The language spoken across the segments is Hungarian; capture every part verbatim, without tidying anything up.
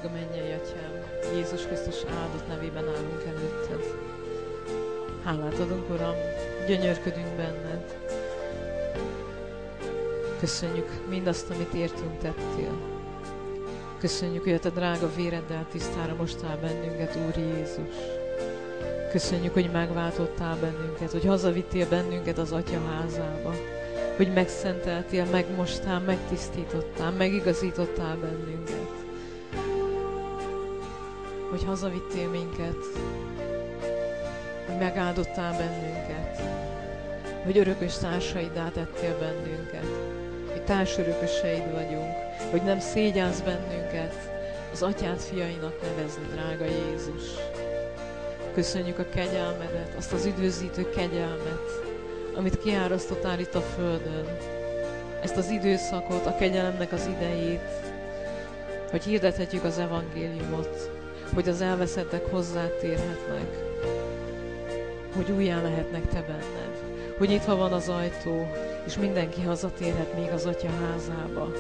drága mennyei Atyám, Jézus Krisztus áldott nevében állunk előtted. Hálát adunk, Uram, gyönyörködünk benned. Köszönjük mindazt, amit értünk tettél. Köszönjük, hogy a te drága véreddel tisztára mostál bennünket, Úr Jézus. Köszönjük, hogy megváltottál bennünket, hogy hazavittél bennünket az Atya házába, hogy megszenteltél, megmostál, megtisztítottál, megigazítottál bennünket. Hogy hazavittél minket, hogy megáldottál bennünket, hogy örökös társaiddá tettél bennünket, hogy társörököseid vagyunk, hogy nem szégyelsz bennünket az Atyád fiainak nevezni, drága Jézus. Köszönjük a kegyelmedet, azt az üdvözítő kegyelmet, amit kiárasztottál itt a földön. Ezt az időszakot, a kegyelemnek az idejét, hogy hirdethetjük az evangéliumot, hogy az elveszettek hozzátérhetnek, hogy újjá lehetnek te benned, hogy nyitva van az ajtó, és mindenki hazatérhet még az Atya házába.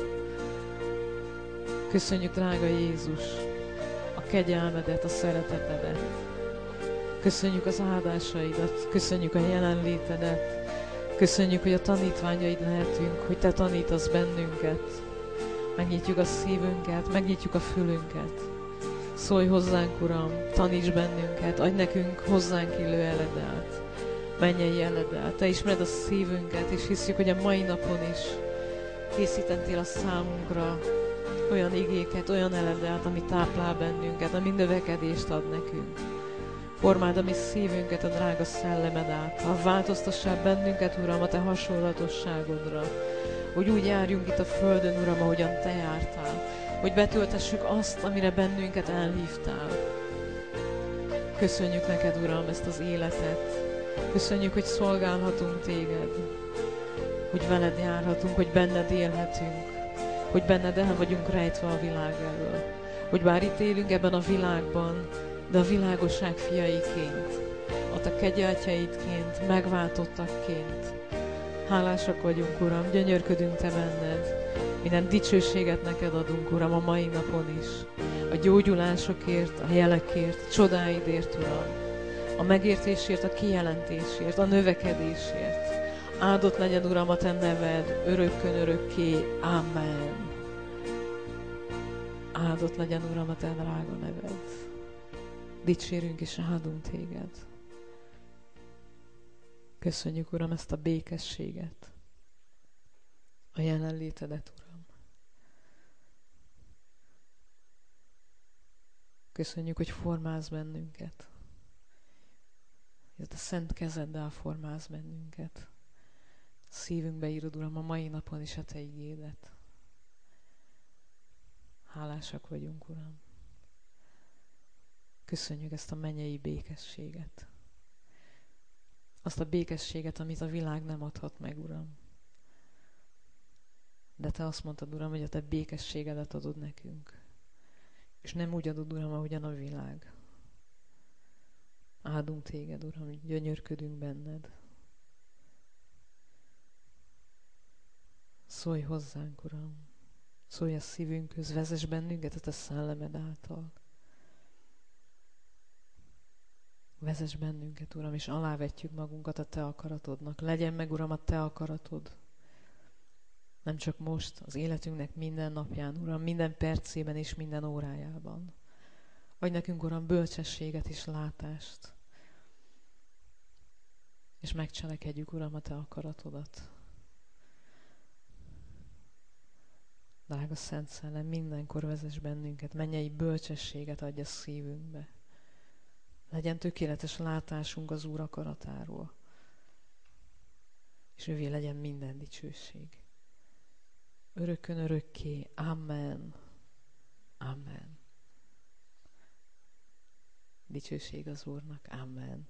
Köszönjük, drága Jézus, a kegyelmedet, a szeretetedet. Köszönjük az áldásaidat, köszönjük a jelenlétedet, köszönjük, hogy a tanítványaid lehetünk, hogy te tanítasz bennünket. Megnyitjuk a szívünket, megnyitjuk a fülünket. Szólj hozzánk, Uram, taníts bennünket, adj nekünk hozzánk illő eledelt, mennyei eledelt. Te ismered a szívünket, és hiszük, hogy a mai napon is készítettél a számunkra olyan igéket, olyan eledelt, ami táplál bennünket, ami növekedést ad nekünk. Formáld a mi szívünket a drága szellemed által. Változtassál bennünket, Uram, a te hasonlatosságodra, hogy úgy járjunk itt a földön, Uram, ahogyan te jártál, hogy betöltessük azt, amire bennünket elhívtál. Köszönjük neked, Uram, ezt az életet. Köszönjük, hogy szolgálhatunk téged, hogy veled járhatunk, hogy benned élhetünk, hogy benned el vagyunk rejtve a világ elől, hogy bár itt élünk ebben a világban, de a világosság fiaiként, a te kegyeltjeidként, megváltottakként. Hálásak vagyunk, Uram, gyönyörködünk te benned. Minden dicsőséget neked adunk, Uram, a mai napon is. A gyógyulásokért, a jelekért, a csodáidért, Uram. A megértésért, a kijelentésért, a növekedésért. Áldott legyen, Uram, a te neved, örökkön örökké. Amen. Áldott legyen, Uram, a te drága neved. Dicsérünk és áldunk téged. Köszönjük, Uram, ezt a békességet, a jelenlétedet, Uram. Köszönjük, hogy formálsz bennünket. A szent kezeddel formálsz bennünket. Szívünkbe írod, Uram, a mai napon is a te igédet. Hálásak vagyunk, Uram. Köszönjük ezt a mennyei békességet. Azt a békességet, amit a világ nem adhat meg, Uram. De te azt mondtad, Uram, hogy a te békességedet adod nekünk. És nem úgy adod, Uram, ahogyan a világ. Áldunk téged, Uram, hogy gyönyörködünk benned. Szólj hozzánk, Uram. Szólj a szívünkhöz, vezess bennünket a te szellemed által. Vezess bennünket, Uram, és alávetjük magunkat a te akaratodnak. Legyen meg, Uram, a te akaratod. Nem csak most, az életünknek minden napján, Uram, minden percében és minden órájában. Adj nekünk, Uram, bölcsességet és látást. És megcselekedjük, Uram, a te akaratodat. Drága Szent Szellem, mindenkor vezess bennünket, mennyei bölcsességet adj a szívünkbe. Legyen tökéletes látásunk az Úr akaratáról. És ővé legyen minden dicsőség. Örökkön örökké. Amen. Amen. Dicsőség az Úrnak. Amen.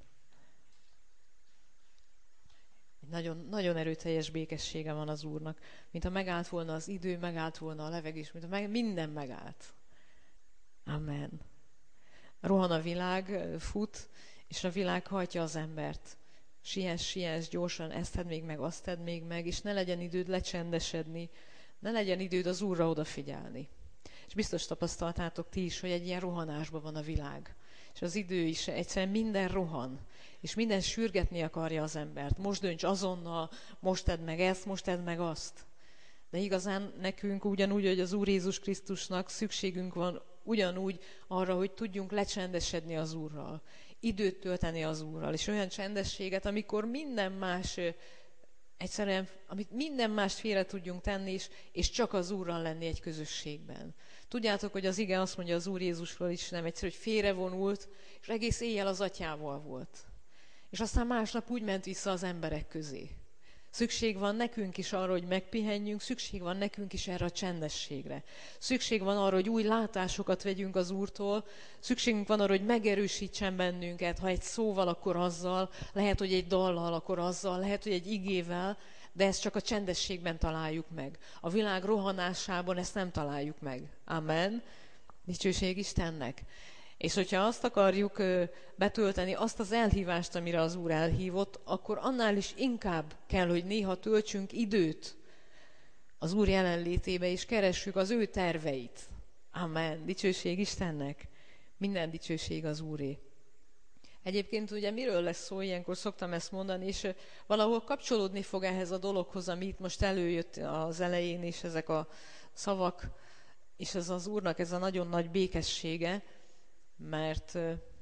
Egy nagyon, nagyon erőteljes békessége van az Úrnak. Mint ha megállt volna az idő, megállt volna a levegés, mint ha meg, minden megállt. Amen. Rohan a világ, fut, és a világ hajtja az embert. Siess, siess, gyorsan, ezt tedd még meg, azt tedd még meg, és ne legyen időd lecsendesedni, ne legyen időd az Úrra odafigyelni. És biztos tapasztaltátok ti is, hogy egy ilyen rohanásban van a világ. És az idő is egyszerűen minden rohan. És minden sürgetni akarja az embert. Most dönts azonnal, most tedd meg ezt, most tedd meg azt. De igazán nekünk ugyanúgy, hogy az Úr Jézus Krisztusnak szükségünk van ugyanúgy arra, hogy tudjunk lecsendesedni az Úrral. Időt tölteni az Úrral. És olyan csendességet, amikor minden más, egyszerűen, amit minden mást félre tudjunk tenni, és, és csak az Úrral lenni egy közösségben. Tudjátok, hogy az ige azt mondja az Úr Jézusról is, nem egyszer, hogy félrevonult, és egész éjjel az atyával volt. És aztán másnap úgy ment vissza az emberek közé. Szükség van nekünk is arra, hogy megpihenjünk, szükség van nekünk is erre a csendességre. Szükség van arra, hogy új látásokat vegyünk az Úrtól, szükségünk van arra, hogy megerősítsen bennünket, ha egy szóval, akkor azzal, lehet, hogy egy dallal, akkor azzal, lehet, hogy egy igével, de ezt csak a csendességben találjuk meg. A világ rohanásában ezt nem találjuk meg. Amen. Dicsőség Istennek. És hogyha azt akarjuk betölteni, azt az elhívást, amire az Úr elhívott, akkor annál is inkább kell, hogy néha töltsünk időt az Úr jelenlétébe, és keressük az ő terveit. Amen. Dicsőség Istennek. Minden dicsőség az Úré. Egyébként ugye miről lesz szó, ilyenkor szoktam ezt mondani, és valahol kapcsolódni fog ehhez a dologhoz, ami itt most előjött az elején, és ezek a szavak, és ez az Úrnak ez a nagyon nagy békessége, mert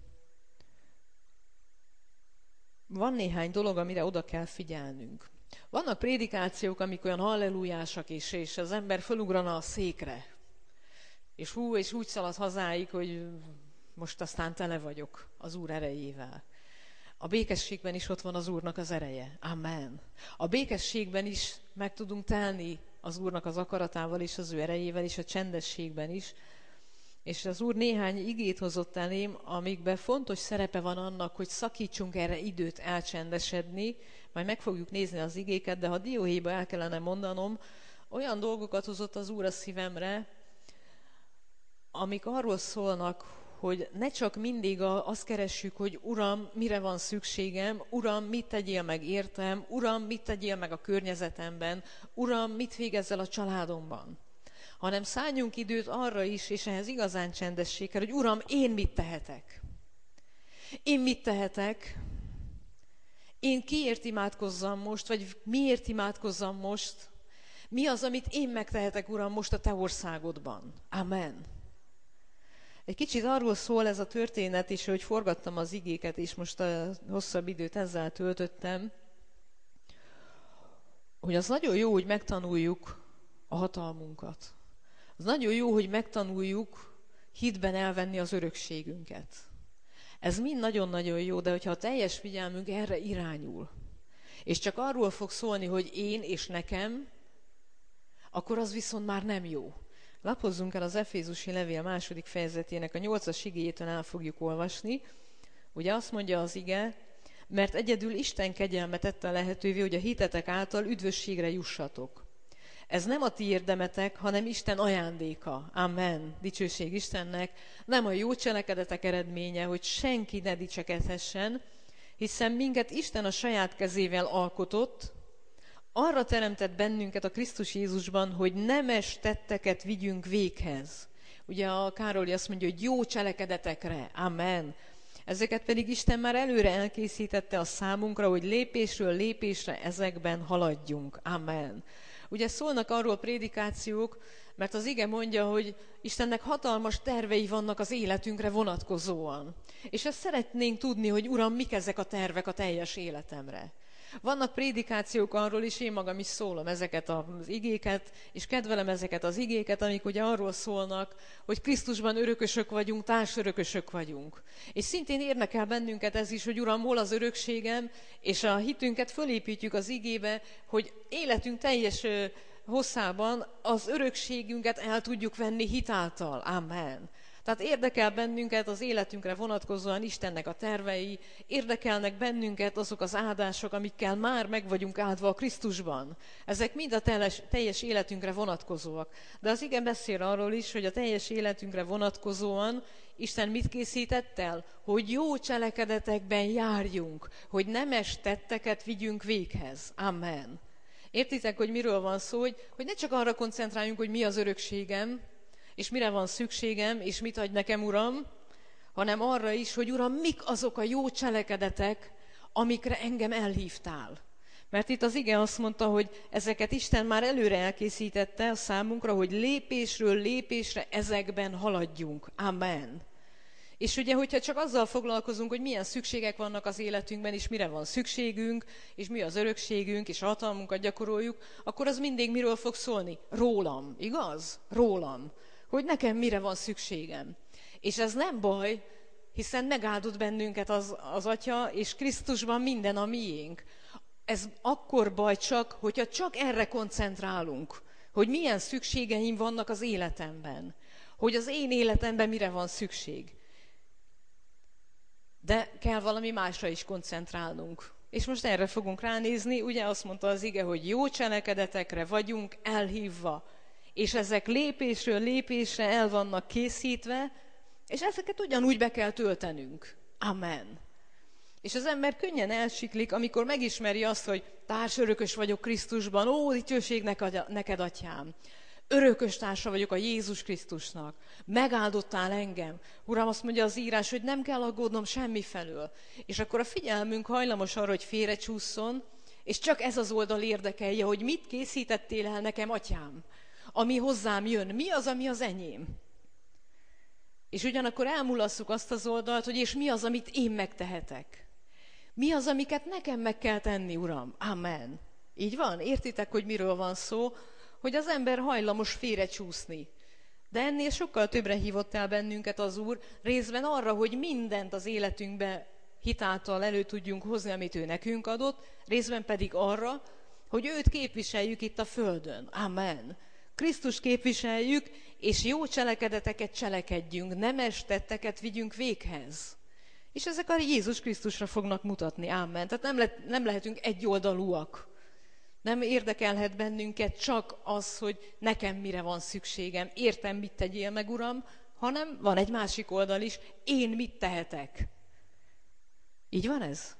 van néhány dolog, amire oda kell figyelnünk. Vannak prédikációk, amik olyan hallelujásak is, és az ember fölugrana a székre, és hú, és úgy szalad hazáig, hogy most aztán tele vagyok az Úr erejével. A békességben is ott van az Úrnak az ereje. Amen. A békességben is meg tudunk telni az Úrnak az akaratával és az ő erejével, és a csendességben is. És az Úr néhány igét hozott elém, amikben fontos szerepe van annak, hogy szakítsunk erre időt elcsendesedni, majd meg fogjuk nézni az igéket, de ha dióhéjba el kellene mondanom, olyan dolgokat hozott az Úr a szívemre, amik arról szólnak, hogy ne csak mindig azt keressük, hogy Uram, mire van szükségem, Uram, mit tegyél meg értem, Uram, mit tegyél meg a környezetemben, Uram, mit végezzel a családomban, hanem szálljunk időt arra is, és ehhez igazán csendesség kell, hogy Uram, én mit tehetek? Én mit tehetek? Én kiért imádkozzam most, vagy miért imádkozzam most? Mi az, amit én megtehetek, Uram, most a Te országodban? Amen. Egy kicsit arról szól ez a történet is, hogy forgattam az igéket, és most a hosszabb időt ezzel töltöttem, hogy az nagyon jó, hogy megtanuljuk a hatalmunkat. Az nagyon jó, hogy megtanuljuk hitben elvenni az örökségünket. Ez mind nagyon-nagyon jó, de hogyha a teljes figyelmünk erre irányul, és csak arról fog szólni, hogy én és nekem, akkor az viszont már nem jó. Lapozzunk el az Efézusi levél második fejezetének a nyolcas igéjétől el fogjuk olvasni. Ugye azt mondja az ige, mert egyedül Isten kegyelme tette lehetővé, hogy a hitetek által üdvösségre jussatok. Ez nem a ti érdemetek, hanem Isten ajándéka. Amen. Dicsőség Istennek. Nem a jó cselekedetek eredménye, hogy senki ne dicsekedhessen, hiszen minket Isten a saját kezével alkotott, arra teremtett bennünket a Krisztus Jézusban, hogy nemes tetteket vigyünk véghez. Ugye a Károli azt mondja, hogy jó cselekedetekre. Amen. Ezeket pedig Isten már előre elkészítette a számunkra, hogy lépésről lépésre ezekben haladjunk. Amen. Ugye szólnak arról prédikációk, mert az ige mondja, hogy Istennek hatalmas tervei vannak az életünkre vonatkozóan. És ezt szeretnénk tudni, hogy Uram, mik ezek a tervek a teljes életemre. Vannak prédikációk arról is, én magam is szólom ezeket az igéket, és kedvelem ezeket az igéket, amik ugye arról szólnak, hogy Krisztusban örökösök vagyunk, társörökösök vagyunk. És szintén érdekel bennünket ez is, hogy Uram, hol az örökségem, és a hitünket fölépítjük az igébe, hogy életünk teljes hosszában az örökségünket el tudjuk venni hitáltal. Amen. Tehát érdekel bennünket az életünkre vonatkozóan Istennek a tervei, érdekelnek bennünket azok az áldások, amikkel már meg vagyunk áldva a Krisztusban. Ezek mind a teljes, teljes életünkre vonatkozóak. De az ige beszél arról is, hogy a teljes életünkre vonatkozóan Isten mit készített el? Hogy jó cselekedetekben járjunk, hogy nemes tetteket vigyünk véghez. Amen. Értitek, hogy miről van szó, hogy, hogy ne csak arra koncentráljunk, hogy mi az örökségem, és mire van szükségem, és mit adj nekem, Uram, hanem arra is, hogy Uram, mik azok a jó cselekedetek, amikre engem elhívtál. Mert itt az ige azt mondta, hogy ezeket Isten már előre elkészítette a számunkra, hogy lépésről lépésre ezekben haladjunk. Amen. És ugye, hogyha csak azzal foglalkozunk, hogy milyen szükségek vannak az életünkben, és mire van szükségünk, és mi az örökségünk, és hatalmunkat gyakoroljuk, akkor az mindig miről fog szólni? Rólam, igaz? Rólam. Hogy nekem mire van szükségem. És ez nem baj, hiszen megáldott bennünket az, az Atya, és Krisztusban minden a miénk. Ez akkor baj csak, hogyha csak erre koncentrálunk, hogy milyen szükségeim vannak az életemben. Hogy az én életemben mire van szükség. De kell valami másra is koncentrálnunk. És most erre fogunk ránézni, ugye azt mondta az ige, hogy jó cselekedetekre vagyunk elhívva, és ezek lépésről lépésre el vannak készítve, és ezeket ugyanúgy be kell töltenünk. Amen. És az ember könnyen elsiklik, amikor megismeri azt, hogy társörökös vagyok Krisztusban, ó, dicsőség neked, Atyám. Örökös társa vagyok a Jézus Krisztusnak. Megáldottál engem. Uram, azt mondja az írás, hogy nem kell aggódnom semmi felől. És akkor a figyelmünk hajlamos arra, hogy félrecsúszson, és csak ez az oldal érdekelje, hogy mit készítettél el nekem, Atyám, ami hozzám jön. Mi az, ami az enyém? És ugyanakkor elmulasszuk azt az oldalt, hogy és mi az, amit én megtehetek. Mi az, amiket nekem meg kell tenni, Uram? Amen. Így van? Értitek, hogy miről van szó? Hogy az ember hajlamos félrecsúszni. De ennél sokkal többre hívott el bennünket az Úr, részben arra, hogy mindent az életünkbe hitáltal elő tudjunk hozni, amit ő nekünk adott, részben pedig arra, hogy őt képviseljük itt a földön. Amen. Krisztus képviseljük, és jó cselekedeteket cselekedjünk, nemes tetteket vigyünk véghez. És ezek a Jézus Krisztusra fognak mutatni. Amen. Tehát nem, le, nem lehetünk egyoldalúak. Nem érdekelhet bennünket csak az, hogy nekem mire van szükségem, értem, mit tegyél meg, Uram, hanem van egy másik oldal is, én mit tehetek. Így van ez?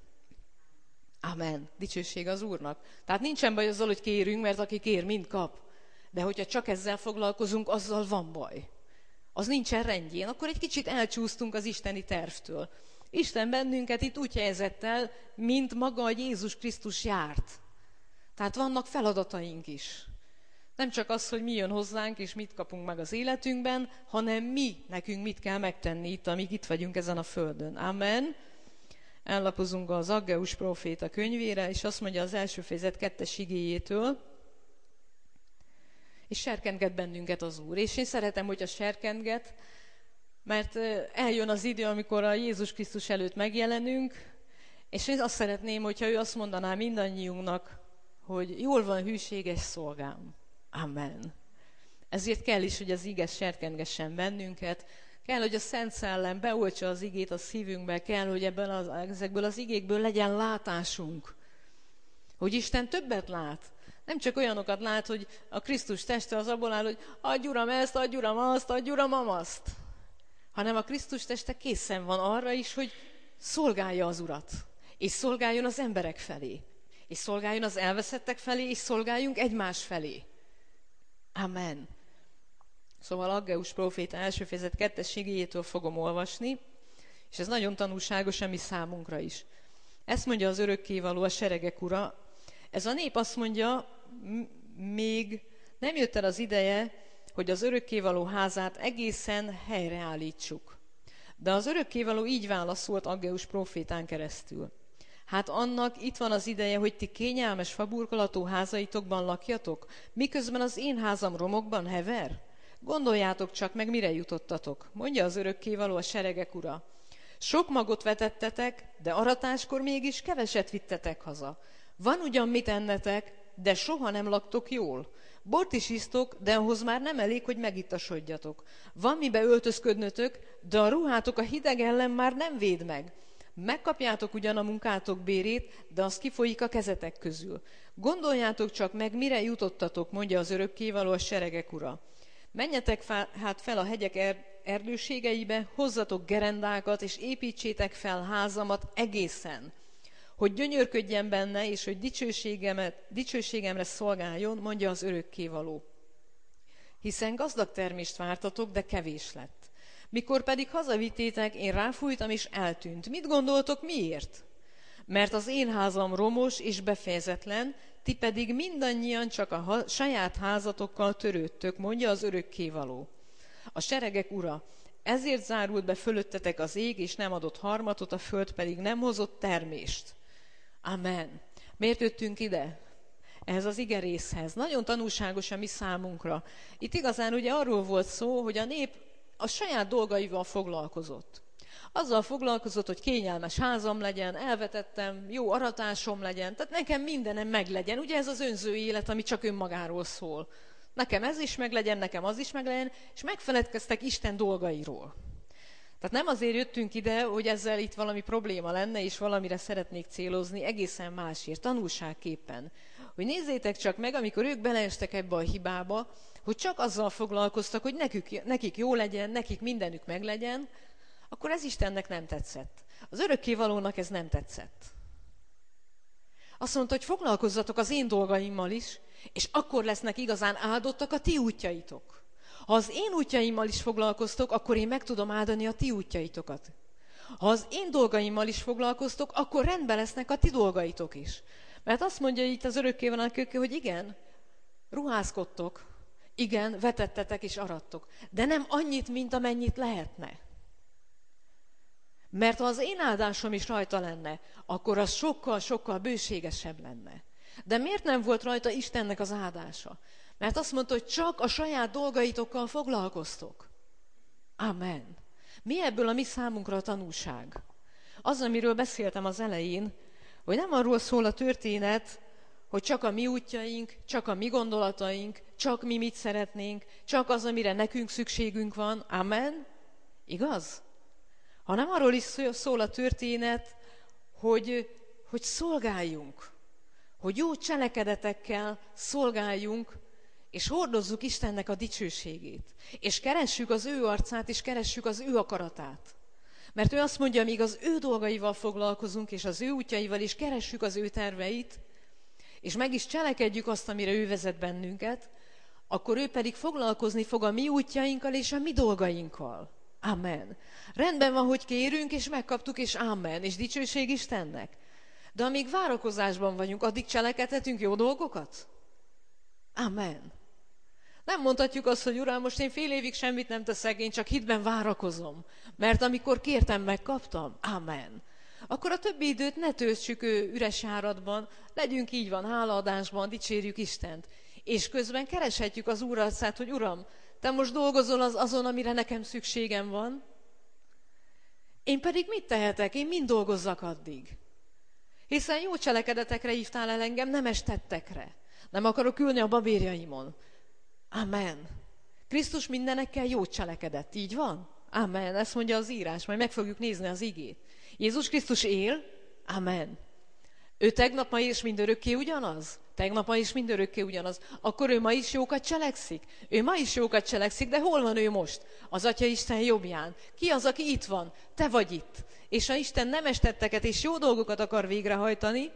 Amen. Dicsőség az Úrnak. Tehát nincsen baj azzal, hogy kérünk, mert aki kér, mind kap. De hogyha csak ezzel foglalkozunk, azzal van baj. Az nincsen rendjén, akkor egy kicsit elcsúsztunk az isteni tervtől. Isten bennünket itt úgy helyezett el, mint maga a Jézus Krisztus járt. Tehát vannak feladataink is. Nem csak az, hogy mi jön hozzánk, és mit kapunk meg az életünkben, hanem mi, nekünk mit kell megtenni itt, amíg itt vagyunk ezen a földön. Amen. Ellapozunk az Aggeus próféta könyvére, és azt mondja az első fejezet kettes igéjétől, és serkentget bennünket az Úr. És én szeretem, hogy a serkentget, mert eljön az idő, amikor a Jézus Krisztus előtt megjelenünk, és én azt szeretném, hogyha ő azt mondaná mindannyiunknak, hogy jól van, hűséges szolgám. Amen. Ezért kell is, hogy az ige serkentgessen bennünket, kell, hogy a Szent Szellem beoltsa az igét a szívünkbe, kell, hogy ebből az, ezekből az igékből legyen látásunk. Hogy Isten többet lát. Nem csak olyanokat lát, hogy a Krisztus teste az abból áll, hogy adj Uram ezt, adj Uram azt, adj Uram azt. Hanem a Krisztus teste készen van arra is, hogy szolgálja az Urat. És szolgáljon az emberek felé. És szolgáljon az elveszettek felé, és szolgáljunk egymás felé. Amen. Szóval Aggeus próféta első fejezet kettes igéjétől fogom olvasni, és ez nagyon tanulságos a mi számunkra is. Ezt mondja az örökkévaló, a seregek ura. Ez a nép azt mondja, még nem jött el az ideje, hogy az örökkévaló házát egészen helyreállítsuk. De az örökkévaló így válaszolt Aggeus prófétán keresztül. Hát annak itt van az ideje, hogy ti kényelmes faburkolatú házaitokban lakjatok, miközben az én házam romokban hever? Gondoljátok csak meg, mire jutottatok, mondja az örökkévaló, a seregek ura. Sok magot vetettetek, de aratáskor mégis keveset vittetek haza. Van ugyan mit ennetek, de soha nem laktok jól. Bort is isztok, de ahhoz már nem elég, hogy megittasodjatok. Van mibe öltözködnötök, de a ruhátok a hideg ellen már nem véd meg. Megkapjátok ugyan a munkátok bérét, de az kifolyik a kezetek közül. Gondoljátok csak meg, mire jutottatok, mondja az örökkévaló, a seregek ura. Menjetek fel, hát fel a hegyek er, erdőségeibe, hozzatok gerendákat, és építsétek fel házamat egészen, hogy gyönyörködjen benne, és hogy dicsőségemet, dicsőségemre szolgáljon, mondja az örökkévaló. Hiszen gazdag termést vártatok, de kevés lett. Mikor pedig hazavittétek, én ráfújtam és eltűnt. Mit gondoltok, miért? Mert az én házam romos és befejezetlen, ti pedig mindannyian csak a ha- saját házatokkal törődtök, mondja az örökkévaló. A seregek ura, ezért zárult be fölöttetek az ég, és nem adott harmatot, a föld pedig nem hozott termést. Amen. Miért jöttünk ide? Ehhez az ige részhez. Nagyon tanulságos a mi számunkra. Itt igazán ugye arról volt szó, hogy a nép a saját dolgaival foglalkozott. Azzal foglalkozott, hogy kényelmes házam legyen, elvetettem, jó aratásom legyen, tehát nekem mindenem meglegyen. Ugye ez az önző élet, ami csak önmagáról szól. Nekem ez is meglegyen, nekem az is meglegyen, és megfeledkeztek Isten dolgairól. Tehát nem azért jöttünk ide, hogy ezzel itt valami probléma lenne, és valamire szeretnék célozni, egészen másért, tanulságképpen. Hogy nézzétek csak meg, amikor ők beleestek ebbe a hibába, hogy csak azzal foglalkoztak, hogy nekik, nekik jó legyen, nekik mindenük meglegyen, akkor ez Istennek nem tetszett. Az örökkévalónak ez nem tetszett. Azt mondta, hogy foglalkozzatok az én dolgaimmal is, és akkor lesznek igazán áldottak a ti útjaitok. Ha az én útjaimmal is foglalkoztok, akkor én meg tudom áldani a ti útjaitokat. Ha az én dolgaimmal is foglalkoztok, akkor rendben lesznek a ti dolgaitok is. Mert azt mondja itt az örökkévaló, hogy igen, ruházkodtok, igen, vetettetek és arattok, de nem annyit, mint amennyit lehetne. Mert ha az én áldásom is rajta lenne, akkor az sokkal-sokkal bőségesebb lenne. De miért nem volt rajta Istennek az áldása? Mert azt mondta, hogy csak a saját dolgaitokkal foglalkoztok. Amen. Mi ebből a mi számunkra a tanúság? Az, amiről beszéltem az elején, hogy nem arról szól a történet, hogy csak a mi útjaink, csak a mi gondolataink, csak mi mit szeretnénk, csak az, amire nekünk szükségünk van. Amen. Igaz? Hanem arról is szól a történet, hogy, hogy szolgáljunk, hogy jó cselekedetekkel szolgáljunk, és hordozzuk Istennek a dicsőségét, és keressük az ő arcát, és keressük az ő akaratát. Mert ő azt mondja, míg az ő dolgaival foglalkozunk, és az ő útjaival, és keressük az ő terveit, és meg is cselekedjük azt, amire ő vezet bennünket, akkor ő pedig foglalkozni fog a mi útjainkkal és a mi dolgainkkal. Amen. Rendben van, hogy kérünk, és megkaptuk, és amen, és dicsőség Istennek. De amíg várakozásban vagyunk, addig cselekedhetünk jó dolgokat? Amen. Nem mondhatjuk azt, hogy Uram, most én fél évig semmit nem teszek, én csak hitben várakozom. Mert amikor kértem, megkaptam. Amen. Akkor a többi időt ne töltsük üres járatban, legyünk így van, hálaadásban, dicsérjük Istent. És közben kereshetjük az Úr arcát, hogy Uram, te most dolgozol az azon, amire nekem szükségem van. Én pedig mit tehetek? Én mind dolgozzak addig. Hiszen jó cselekedetekre hívtál el engem, nemes tettekre. Nem akarok ülni a babérjaimon. Amen. Krisztus mindenekkel jót cselekedett, így van? Amen. Ezt mondja az írás, majd meg fogjuk nézni az igét. Jézus Krisztus él? Amen. Ő tegnap, ma és mindörökké ugyanaz? Tegnap, ma és mindörökké ugyanaz. Akkor ő ma is jókat cselekszik? Ő ma is jókat cselekszik, de hol van ő most? Az Atya Isten jobbján. Ki az, aki itt van? Te vagy itt. És ha Isten nemes tetteket és jó dolgokat akar végrehajtani,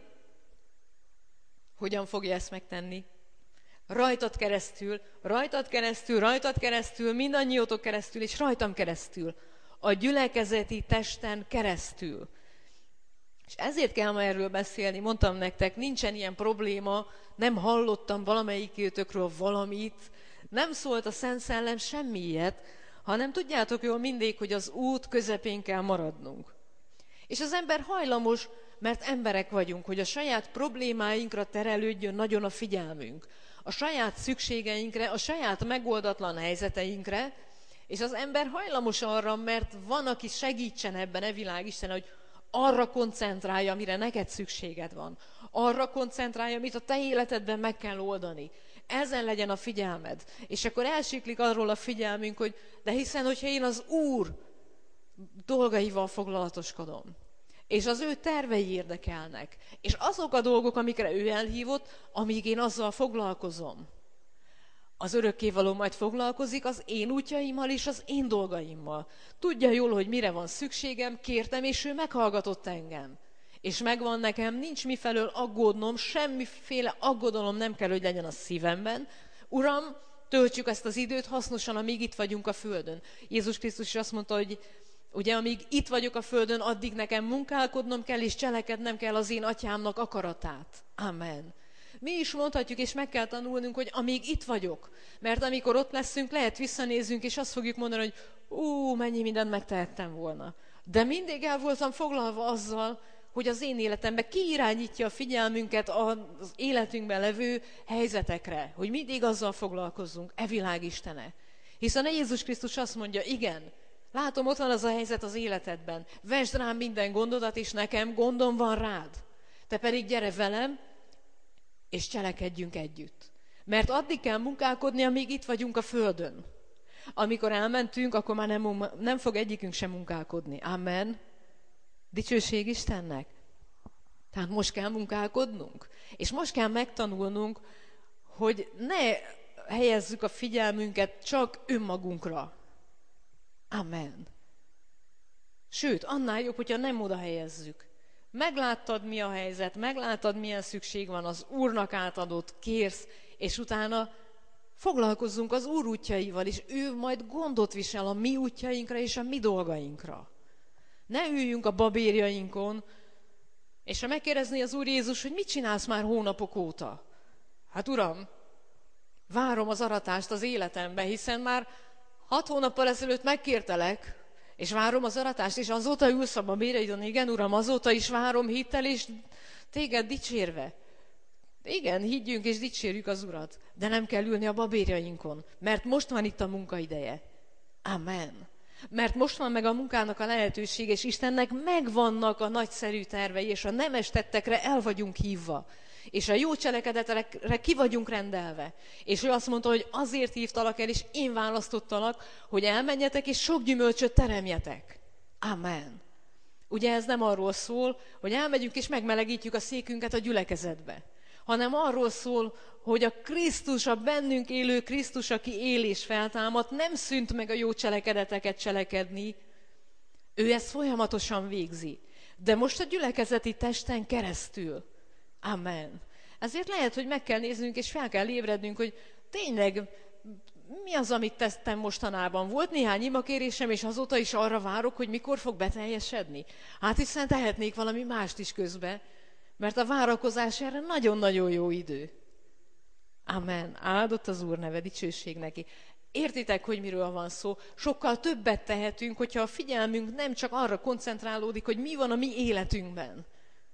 hogyan fogja ezt megtenni? Rajtad keresztül, rajtad keresztül, rajtad keresztül, mindannyiótok keresztül, és rajtam keresztül. A gyülekezeti testen keresztül. És ezért kell ma erről beszélni, mondtam nektek, nincsen ilyen probléma, nem hallottam valamelyikőtökről valamit, nem szólt a Szent Szellem semmi ilyet, hanem tudjátok jól mindig, hogy az út közepén kell maradnunk. És az ember hajlamos, mert emberek vagyunk, hogy a saját problémáinkra terelődjön nagyon a figyelmünk, a saját szükségeinkre, a saját megoldatlan helyzeteinkre, és az ember hajlamos arra, mert van, aki segítsen ebben, e világ Isten, hogy arra koncentrálja, amire neked szükséged van. Arra koncentrálja, amit a te életedben meg kell oldani. Ezen legyen a figyelmed. És akkor elsiklik arról a figyelmünk, hogy de hiszen, hogyha én az Úr dolgaival foglalatoskodom, és az ő tervei érdekelnek, és azok a dolgok, amikre ő elhívott, amíg én azzal foglalkozom, az örökkévaló majd foglalkozik az én útjaimmal és az én dolgaimmal. Tudja jól, hogy mire van szükségem, kértem, és ő meghallgatott engem. És megvan nekem, nincs mifelől aggódnom, semmiféle aggodalom nem kell, hogy legyen a szívemben. Uram, töltsük ezt az időt hasznosan, amíg itt vagyunk a földön. Jézus Krisztus is azt mondta, hogy ugye, amíg itt vagyok a földön, addig nekem munkálkodnom kell, és cselekednem kell az én atyámnak akaratát. Amen. Mi is mondhatjuk, és meg kell tanulnunk, hogy amíg itt vagyok, mert amikor ott leszünk, lehet visszanézünk, és azt fogjuk mondani, hogy ú, mennyi mindent megtehettem volna. De mindig el voltam foglalva azzal, hogy az én életemben ki irányítja a figyelmünket az életünkben levő helyzetekre, hogy mindig azzal foglalkozzunk, e világ istene. Hiszen a Jézus Krisztus azt mondja, igen, látom, ott van az a helyzet az életedben, vesd rám minden gondodat, és nekem gondom van rád. Te pedig gyere velem, és cselekedjünk együtt. Mert addig kell munkálkodni, amíg itt vagyunk a földön. Amikor elmentünk, akkor már nem, nem fog egyikünk sem munkálkodni. Amen. Dicsőség Istennek. Tehát most kell munkálkodnunk. És most kell megtanulnunk, hogy ne helyezzük a figyelmünket csak önmagunkra. Amen. Sőt, annál jobb, hogyha nem oda helyezzük. Megláttad, mi a helyzet, megláttad, milyen szükség van, az Úrnak átadott, kérsz, és utána foglalkozzunk az Úr útjaival, és ő majd gondot visel a mi útjainkra és a mi dolgainkra. Ne üljünk a babérjainkon, és ha megkérdezni az Úr Jézus, hogy mit csinálsz már hónapok óta? Hát Uram, várom az aratást az életembe, hiszen már hat hónappal ezelőtt megkértelek, és várom az aratást, és azóta ülsz a babérjaidon, igen, Uram, azóta is várom hittel, és téged dicsérve. Igen, higgyünk és dicsérjük az Urat, de nem kell ülni a babérjainkon, mert most van itt a munkaideje. Amen. Mert most van meg a munkának a lehetőség, és Istennek megvannak a nagyszerű tervei, és a nemes tettekre el vagyunk hívva. És a jó cselekedetekre ki vagyunk rendelve. És ő azt mondta, hogy azért hívtalak el, és én választottalak, hogy elmenjetek, és sok gyümölcsöt teremjetek. Amen. Ugye ez nem arról szól, hogy elmegyünk, és megmelegítjük a székünket a gyülekezetbe, hanem arról szól, hogy a Krisztus, a bennünk élő Krisztus, aki él és feltámadt, nem szűnt meg a jó cselekedeteket cselekedni, ő ezt folyamatosan végzi. De most a gyülekezeti testen keresztül. Amen. Ezért lehet, hogy meg kell néznünk, és fel kell ébrednünk, hogy tényleg mi az, amit tettem mostanában. Volt néhány imakérésem, és azóta is arra várok, hogy mikor fog beteljesedni. Hát hiszen tehetnék valami mást is közbe, mert a várakozás erre nagyon-nagyon jó idő. Amen. Áldott az Úr neve, dicsőség neki. Értitek, hogy miről van szó? Sokkal többet tehetünk, hogyha a figyelmünk nem csak arra koncentrálódik, hogy mi van a mi életünkben,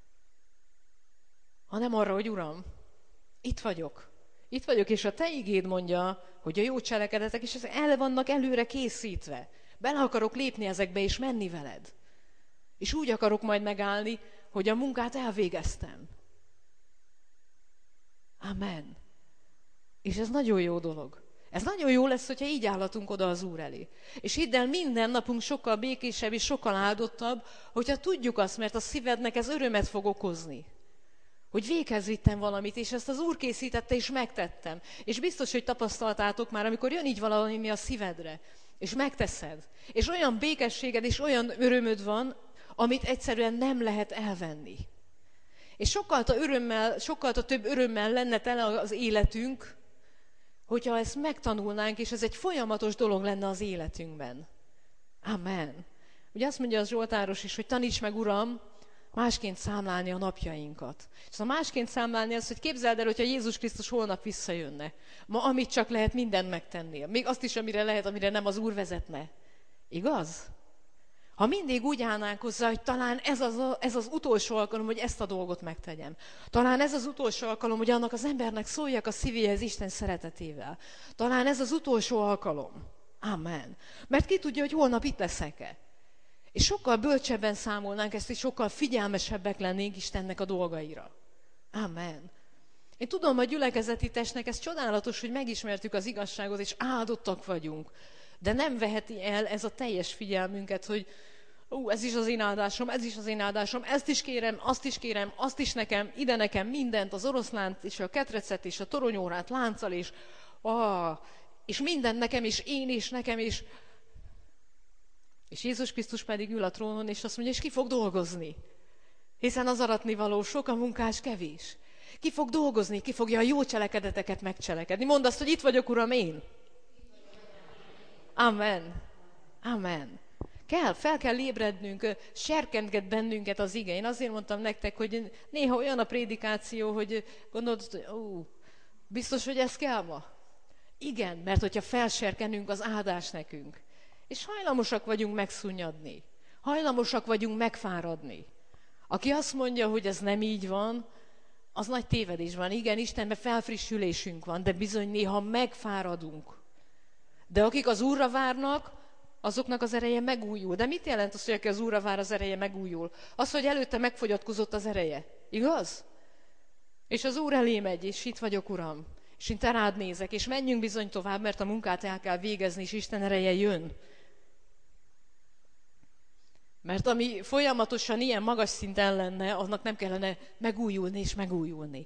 hanem arra, hogy Uram, itt vagyok. Itt vagyok, és a Te igéd mondja, hogy a jó cselekedetek, és ezek el vannak előre készítve. Bele akarok lépni ezekbe, és menni veled. És úgy akarok majd megállni, hogy a munkát elvégeztem. Amen. És ez nagyon jó dolog. Ez nagyon jó lesz, hogyha így állatunk oda az Úr elé. És hidd el, minden napunk sokkal békésebb és sokkal áldottabb, hogyha tudjuk azt, mert a szívednek ez örömet fog okozni. Hogy véghez vittem valamit, és ezt az Úr készítette, és megtettem. És biztos, hogy tapasztaltátok már, amikor jön így valami a szívedre, és megteszed. És olyan békességed, és olyan örömöd van, amit egyszerűen nem lehet elvenni. És sokkal örömmel, sokkal több örömmel lenne tele az életünk, hogyha ezt megtanulnánk, és ez egy folyamatos dolog lenne az életünkben. Amen. Ugye azt mondja az Zsoltáros is, hogy taníts meg, Uram, másként számlálni a napjainkat. És a másként számlálni az, hogy képzeld el, hogyha Jézus Krisztus holnap visszajönne. Ma, amit csak lehet, mindent megtennél. Még azt is, amire lehet, amire nem az Úr vezetne. Igaz? Ha mindig úgy állnánk hozzá, hogy talán ez az, a, ez az utolsó alkalom, hogy ezt a dolgot megtegyem. Talán ez az utolsó alkalom, hogy annak az embernek szóljak a szívéhez Isten szeretetével. Talán ez az utolsó alkalom. Amen. Mert ki tudja, hogy holnap itt leszek-e. És sokkal bölcsebben számolnánk ezt, és sokkal figyelmesebbek lennénk Istennek a dolgaira. Amen. Én tudom, hogy gyülekezeti testnek ez csodálatos, hogy megismertük az igazságot, és áldottak vagyunk. De nem veheti el ez a teljes figyelmünket, hogy ú, ez is az én áldásom, ez is az én áldásom, ezt is kérem, azt is kérem, azt is nekem, ide nekem mindent, az oroszlánt és a ketrecet és a toronyórát lánccal, és, ah, és minden nekem, és én is nekem, és És Jézus Krisztus pedig ül a trónon, és azt mondja, és ki fog dolgozni? Hiszen az aratnivaló sok, a munkás kevés. Ki fog dolgozni, ki fogja a jó cselekedeteket megcselekedni. Mondd azt, hogy itt vagyok, Uram, én. Amen. Amen. Kell, fel kell ébrednünk, serkentget bennünket az ige. Én azért mondtam nektek, hogy néha olyan a prédikáció, hogy gondolod, hogy ó, biztos, hogy ez kell ma? Igen, mert hogyha felserkenünk, az áldás nekünk. És hajlamosak vagyunk megszunnyadni. Hajlamosak vagyunk megfáradni. Aki azt mondja, hogy ez nem így van, az nagy tévedés van. Igen, Istenben felfrissülésünk van, de bizony néha megfáradunk. De akik az Úrra várnak, azoknak az ereje megújul. De mit jelent az, hogy aki az Úrra vár, az ereje megújul? Az, hogy előtte megfogyatkozott az ereje. Igaz? És az Úr elé megy, és itt vagyok, Uram. És én te rád nézek, és menjünk bizony tovább, mert a munkát el kell végezni, és Isten ereje jön. Mert ami folyamatosan ilyen magas szinten lenne, annak nem kellene megújulni és megújulni.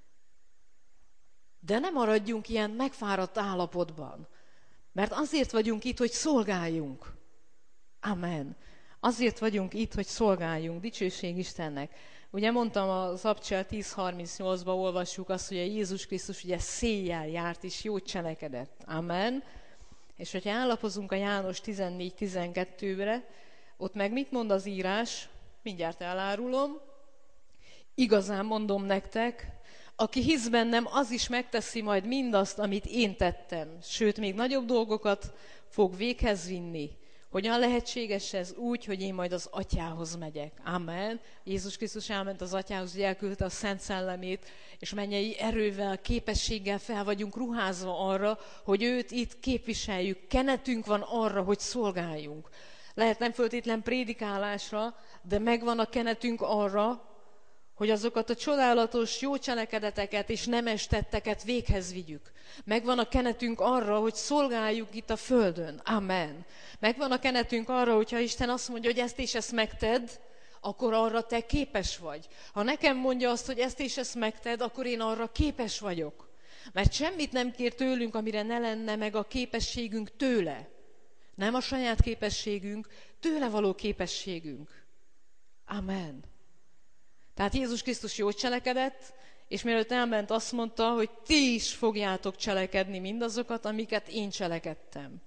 De nem maradjunk ilyen megfáradt állapotban. Mert azért vagyunk itt, hogy szolgáljunk. Amen. Azért vagyunk itt, hogy szolgáljunk. Dicsőség Istennek. Ugye mondtam, az Abcsel tíz harmincnyolcban olvassuk azt, hogy a Jézus Krisztus ugye széjjel járt és jót cselekedett. Amen. És hogyha állapozunk a János tizennégy tizenkettőre, ott meg mit mond az írás? Mindjárt elárulom. Igazán mondom nektek, aki hisz bennem, az is megteszi majd mindazt, amit én tettem. Sőt, még nagyobb dolgokat fog véghez vinni. Hogyan lehetséges ez? Úgy, hogy én majd az Atyához megyek. Amen. Jézus Krisztus elment az Atyához, hogy elküldte a Szent Szellemét, és mennyei erővel, képességgel fel vagyunk ruházva arra, hogy őt itt képviseljük. Kenetünk van arra, hogy szolgáljunk. Lehet nem föltétlen prédikálásra, de megvan a kenetünk arra, hogy azokat a csodálatos jó cselekedeteket és nemes tetteket véghez vigyük. Megvan a kenetünk arra, hogy szolgáljuk itt a földön. Amen. Megvan a kenetünk arra, hogyha Isten azt mondja, hogy ezt és ezt megtedd, akkor arra te képes vagy. Ha nekem mondja azt, hogy ezt és ezt megtedd, akkor én arra képes vagyok. Mert semmit nem kér tőlünk, amire ne lenne meg a képességünk tőle. Nem a saját képességünk, tőle való képességünk. Amen. Tehát Jézus Krisztus jót cselekedett, és mielőtt elment, azt mondta, hogy ti is fogjátok cselekedni mindazokat, amiket én cselekedtem.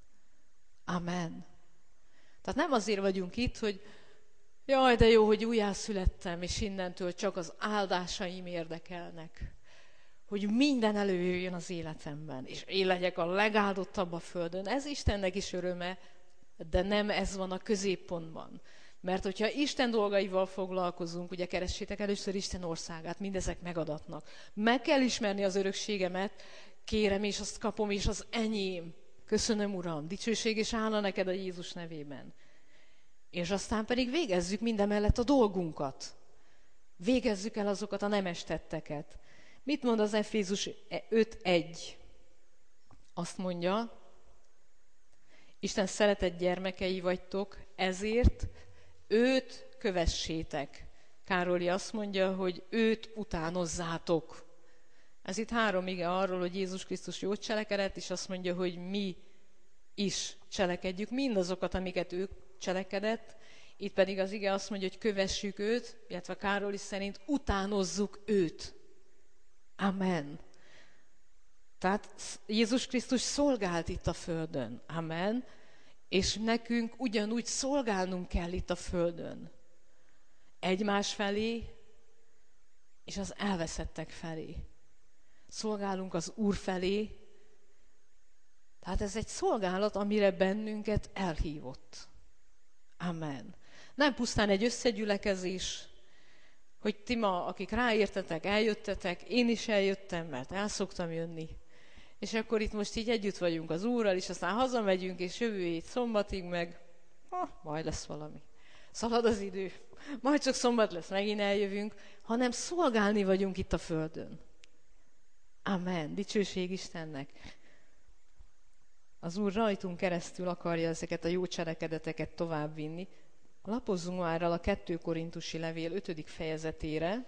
Amen. Tehát nem azért vagyunk itt, hogy jaj, de jó, hogy újjászülettem, és innentől csak az áldásaim érdekelnek. Hogy minden előjöjjön az életemben, és én legyek a legáldottabb a földön. Ez Istennek is öröme, de nem ez van a középpontban. Mert hogyha Isten dolgaival foglalkozunk, ugye keressétek először Isten országát, mindezek megadatnak. Meg kell ismerni az örökségemet, kérem, és azt kapom, és az enyém. Köszönöm, Uram, dicsőség és hála neked a Jézus nevében. És aztán pedig végezzük mindemellett a dolgunkat. Végezzük el azokat a nemes tetteket. Mit mond az Efézus öt egy? Azt mondja, Isten szeretett gyermekei vagytok, ezért őt kövessétek. Károli azt mondja, hogy őt utánozzátok. Ez itt három ige arról, hogy Jézus Krisztus jót cselekedett, és azt mondja, hogy mi is cselekedjük mindazokat, amiket ő cselekedett. Itt pedig az ige azt mondja, hogy kövessük őt, illetve Károli szerint utánozzuk őt. Amen. Tehát Jézus Krisztus szolgált itt a földön. Amen. És nekünk ugyanúgy szolgálnunk kell itt a földön. Egymás felé, és az elveszettek felé. Szolgálunk az Úr felé. Tehát ez egy szolgálat, amire bennünket elhívott. Amen. Nem pusztán egy összegyülekezés, hogy ti ma, akik ráértetek, eljöttetek, én is eljöttem, mert el szoktam jönni. És akkor itt most így együtt vagyunk az Úrral, és aztán hazamegyünk, és jövő hét szombatig meg, ah, majd lesz valami. Szalad az idő, majd csak szombat lesz, megint eljövünk, hanem szolgálni vagyunk itt a földön. Amen. Dicsőség Istennek. Az Úr rajtunk keresztül akarja ezeket a jó cselekedeteket továbbvinni. Lapozzunk már el a kettő Korintusi levél ötödik fejezetére.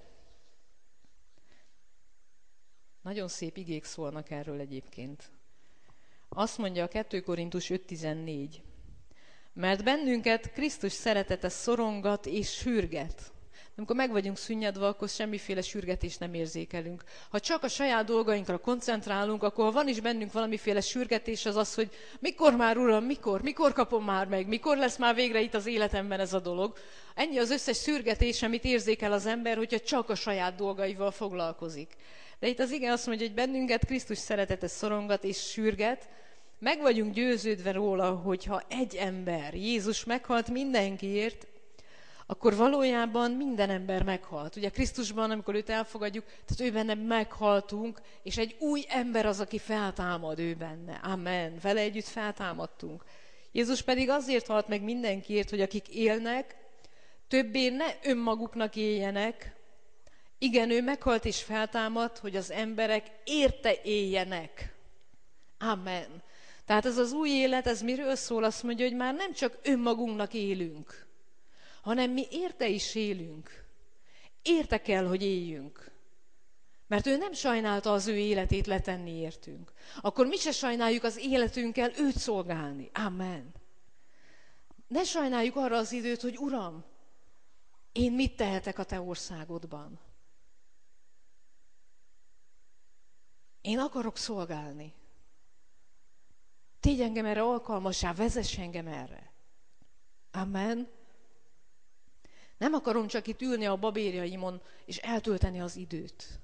Nagyon szép igék szólnak erről egyébként. Azt mondja a kettő Korintus öt tizennégy. Mert bennünket Krisztus szeretete szorongat és sürget. amikor meg vagyunk szunnyadva, akkor semmiféle sürgetést nem érzékelünk. Ha csak a saját dolgainkra koncentrálunk, akkor ha van is bennünk valamiféle sürgetés, az az, hogy mikor már, Uram, mikor, mikor kapom már meg, mikor lesz már végre itt az életemben ez a dolog. Ennyi az összes sürgetés, amit érzékel az ember, hogyha csak a saját dolgaival foglalkozik. De itt az ige azt mondja, hogy bennünket Krisztus szeretete szorongat és sürget. Meg vagyunk győződve róla, hogy ha egy ember, Jézus meghalt mindenkiért, akkor valójában minden ember meghalt. Ugye Krisztusban, amikor őt elfogadjuk, tehát ő benne meghaltunk, és egy új ember az, aki feltámad ő benne. Amen. Vele együtt feltámadtunk. Jézus pedig azért halt meg mindenkiért, hogy akik élnek, többé ne önmaguknak éljenek. Igen, ő meghalt és feltámadt, hogy az emberek érte éljenek. Amen. Tehát ez az új élet, ez miről szól? Azt mondja, hogy már nem csak önmagunknak élünk, hanem mi érte is élünk. Érte kell, hogy éljünk. Mert ő nem sajnálta az ő életét letenni értünk. Akkor mi se sajnáljuk az életünkkel őt szolgálni. Amen. Ne sajnáljuk arra az időt, hogy Uram, én mit tehetek a te országodban? Én akarok szolgálni. Tégy engem erre alkalmassá, vezess engem erre. Amen. Nem akarom csak itt ülni a babérjaimon, és eltölteni az időt.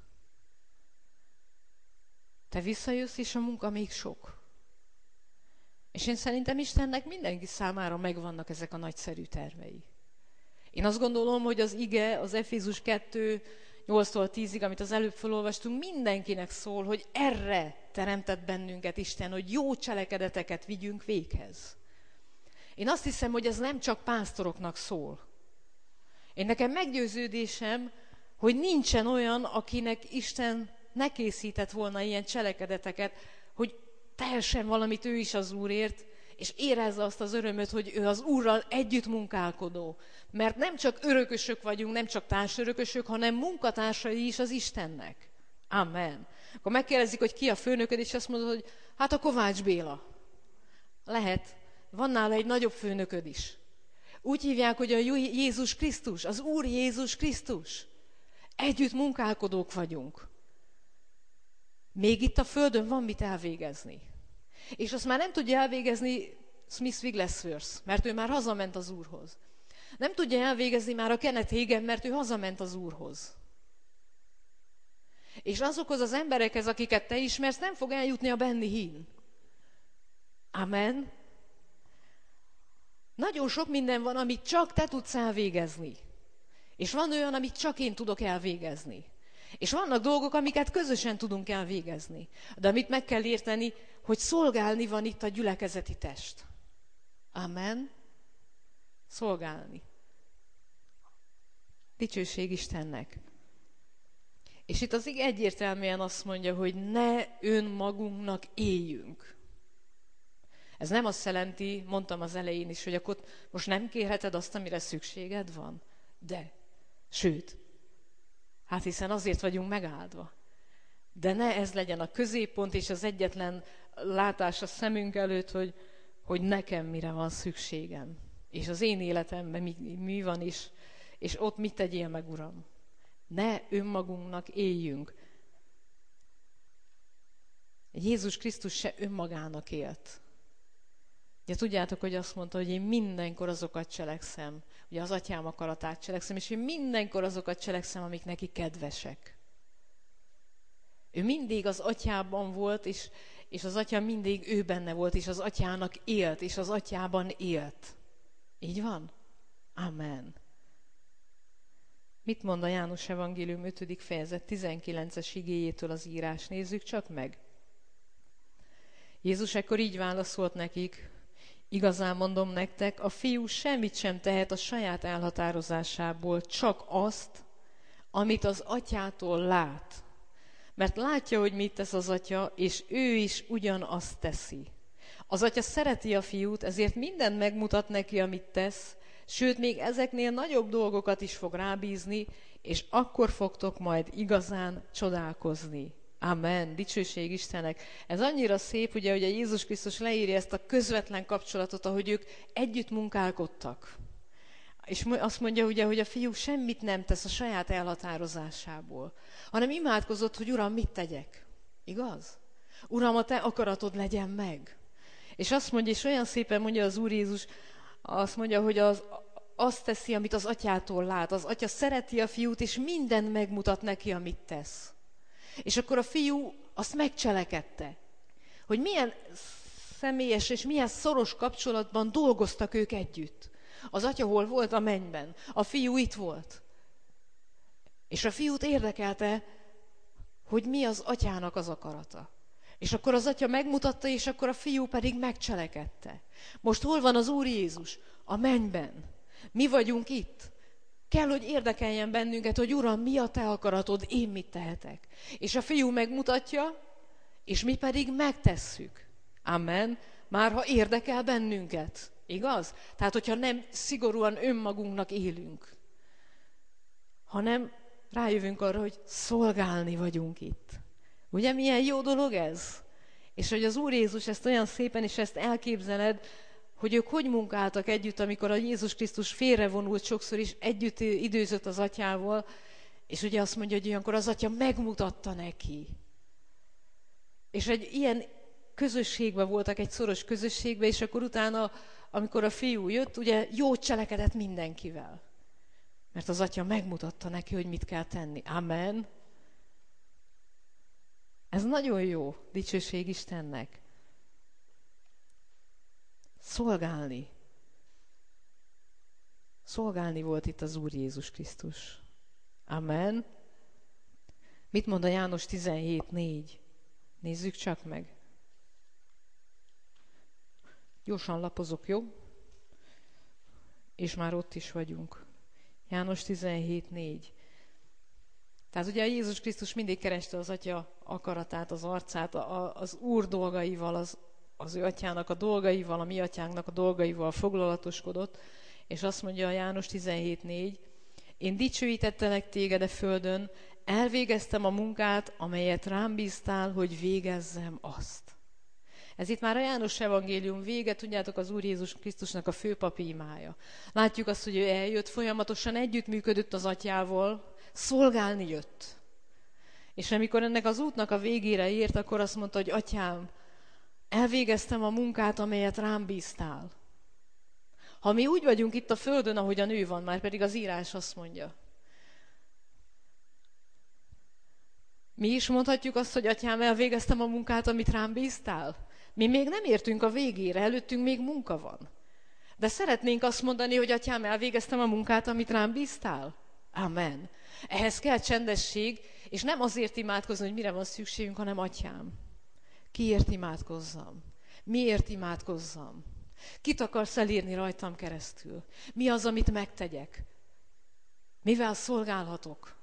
Te visszajössz, és a munka még sok. És én szerintem Istennek mindenki számára megvannak ezek a nagyszerű tervei. Én azt gondolom, hogy az ige, az Efézus kettő, nyolctól tízig, amit az előbb felolvastunk, mindenkinek szól, hogy erre teremtett bennünket Isten, hogy jó cselekedeteket vigyünk véghez. Én azt hiszem, hogy ez nem csak pásztoroknak szól. Én nekem meggyőződésem, hogy nincsen olyan, akinek Isten ne készített volna ilyen cselekedeteket, hogy teljesen valamit ő is az Úrért, és érezze azt az örömöt, hogy ő az Úrral együtt munkálkodó. Mert nem csak örökösök vagyunk, nem csak társörökösök, hanem munkatársai is az Istennek. Amen. Akkor megkérdezik, hogy ki a főnököd, és azt mondod, hogy hát a Kovács Béla. Lehet. Van nála egy nagyobb főnököd is. Úgy hívják, hogy a Jézus Krisztus, az Úr Jézus Krisztus. Együtt munkálkodók vagyunk. Még itt a földön van mit elvégezni. És azt már nem tudja elvégezni Smith Wigglesworth, mert ő már hazament az Úrhoz. Nem tudja elvégezni már a Kenneth Hagin, mert ő hazament az Úrhoz. És azokhoz az emberekhez, akiket te ismersz, nem fog eljutni a Benny Hinn. Amen. Nagyon sok minden van, amit csak te tudsz elvégezni. És van olyan, amit csak én tudok elvégezni. És vannak dolgok, amiket közösen tudunk elvégezni. De amit meg kell érteni, hogy szolgálni van itt a gyülekezeti test. Amen. Szolgálni. Dicsőség Istennek. És itt az ige egyértelműen azt mondja, hogy ne önmagunknak éljünk. Ez nem azt jelenti, mondtam az elején is, hogy akkor most nem kérheted azt, amire szükséged van. De, sőt, hát hiszen azért vagyunk megáldva. De ne ez legyen a középpont és az egyetlen látás a szemünk előtt, hogy, hogy nekem mire van szükségem. És az én életemben mi, mi van is, és ott mit tegyél meg, Uram. Ne önmagunknak éljünk. Jézus Krisztus se önmagának élt. Ugye tudjátok, hogy azt mondta, hogy én mindenkor azokat cselekszem, ugye az atyám akaratát cselekszem, és én mindenkor azokat cselekszem, amik neki kedvesek. Ő mindig az atyában volt, és, és az atya mindig ő benne volt, és az atyának élt, és az atyában élt. Így van? Amen. Mit mond a János Evangélium ötödik fejezet tizenkilences igéjétől az írás? Nézzük csak meg. Jézus ekkor így válaszolt nekik: igazán mondom nektek, a fiú semmit sem tehet a saját elhatározásából, csak azt, amit az atyától lát. Mert látja, hogy mit tesz az atya, és ő is ugyanazt teszi. Az atya szereti a fiút, ezért mindent megmutat neki, amit tesz, sőt, még ezeknél nagyobb dolgokat is fog rábízni, és akkor fogtok majd igazán csodálkozni. Amen. Dicsőség Istennek. Ez annyira szép, ugye, hogy a Jézus Krisztus leírja ezt a közvetlen kapcsolatot, ahogy ők együtt munkálkodtak. És azt mondja ugye, hogy a fiú semmit nem tesz a saját elhatározásából, hanem imádkozott, hogy Uram, mit tegyek. Igaz? Uram, a te akaratod legyen meg. És azt mondja, és olyan szépen mondja az Úr Jézus, azt mondja, hogy az, azt teszi, amit az atyától lát. Az atya szereti a fiút, és mindent megmutat neki, amit tesz. És akkor a fiú azt megcselekedte, hogy milyen személyes és milyen szoros kapcsolatban dolgoztak ők együtt. Az atya hol volt? A mennyben. A fiú itt volt. És a fiút érdekelte, hogy mi az atyának az akarata. És akkor az atya megmutatta, és akkor a fiú pedig megcselekedte. Most hol van az Úr Jézus? A mennyben. Mi vagyunk itt. Kell, hogy érdekeljen bennünket, hogy Uram, mi a te akaratod, én mit tehetek. És a fiú megmutatja, és mi pedig megtesszük. Amen. Már ha érdekel bennünket. Igaz? Tehát, hogyha nem szigorúan önmagunknak élünk, hanem rájövünk arra, hogy szolgálni vagyunk itt. Ugye milyen jó dolog ez? És hogy az Úr Jézus ezt olyan szépen, és ezt elképzeled, hogy ők hogy munkáltak együtt, amikor a Jézus Krisztus félrevonult sokszor is, együtt időzött az atyával, és ugye azt mondja, hogy olyankor az atya megmutatta neki. És egy ilyen közösségben voltak, egy szoros közösségben, és akkor utána, amikor a fiú jött, ugye jót cselekedett mindenkivel. Mert az atya megmutatta neki, hogy mit kell tenni. Amen. Ez nagyon jó, dicsőség Istennek. Szolgálni. Szolgálni volt itt az Úr Jézus Krisztus. Amen. Mit mond a János tizenhét négy? Nézzük csak meg. Gyorsan lapozok, jó? És már ott is vagyunk. János tizenhét négy. Tehát ugye a Jézus Krisztus mindig kereste az atya akaratát, az arcát, a, az Úr dolgaival, az, az ő atyának a dolgaival, a mi atyánknak a dolgaival foglalatoskodott, és azt mondja a János tizenhét négy, én dicsőítettelek téged a földön, elvégeztem a munkát, amelyet rám bíztál, hogy végezzem azt. Ez itt már a János evangélium vége, tudjátok, az Úr Jézus Krisztusnak a főpapi imája. Látjuk azt, hogy ő eljött, folyamatosan együttműködött az atyával, szolgálni jött. És amikor ennek az útnak a végére ért, akkor azt mondta, hogy atyám, elvégeztem a munkát, amelyet rám bíztál. Ha mi úgy vagyunk itt a földön, ahogyan ő van, már pedig az írás azt mondja. Mi is mondhatjuk azt, hogy atyám, elvégeztem a munkát, amit rám bíztál? Mi még nem értünk a végére, előttünk még munka van. De szeretnénk azt mondani, hogy atyám, elvégeztem a munkát, amit rám bíztál? Amen. Ehhez kell csendesség, és nem azért imádkozni, hogy mire van szükségünk, hanem atyám. Kiért imádkozzam? Miért imádkozzam? Kit akarsz elérni rajtam keresztül? Mi az, amit megtegyek? Mivel szolgálhatok?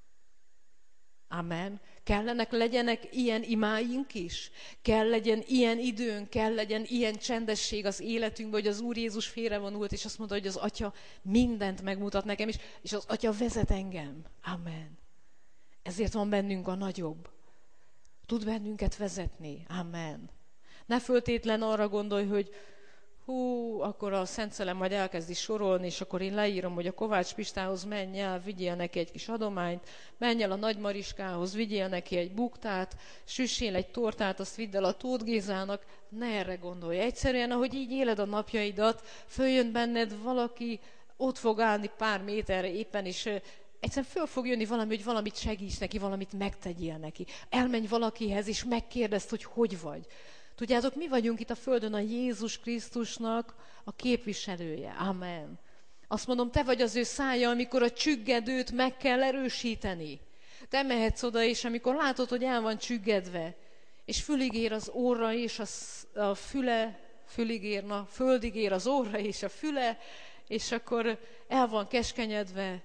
Amen. Kellenek legyenek ilyen imáink is? Kell legyen ilyen időnk, kell legyen ilyen csendesség az életünkben, hogy az Úr Jézus félrevonult, és azt mondta, hogy az Atya mindent megmutat nekem is, és az Atya vezet engem. Amen. Ezért van bennünk a nagyobb. Tud bennünket vezetni. Amen. Ne föltétlen arra gondolj, hogy hú, akkor a Szent Szellem majd elkezdi sorolni, és akkor én leírom, hogy a Kovács Pistához menj el, vigyél neki egy kis adományt, menj el a Nagy Mariskához, vigyél neki egy buktát, süssél egy tortát, azt vidd el a Tóth Gézának. Ne erre gondolj. Egyszerűen, ahogy így éled a napjaidat, följön benned valaki, ott fog állni pár méterre éppen, és egyszerűen föl fog jönni valami, hogy valamit segíts neki, valamit megtegyél neki. Elmenj valakihez, és megkérdezd, hogy hogy vagy. Tudjátok, mi vagyunk itt a földön a Jézus Krisztusnak a képviselője. Amen. Azt mondom, te vagy az ő szája, amikor a csüggedőt meg kell erősíteni. Te mehetsz oda, és amikor látod, hogy el van csüggedve, és fülig ér az orra és a, a füle, fülig ér, na, földig ér az orra és a füle, és akkor el van keskenyedve,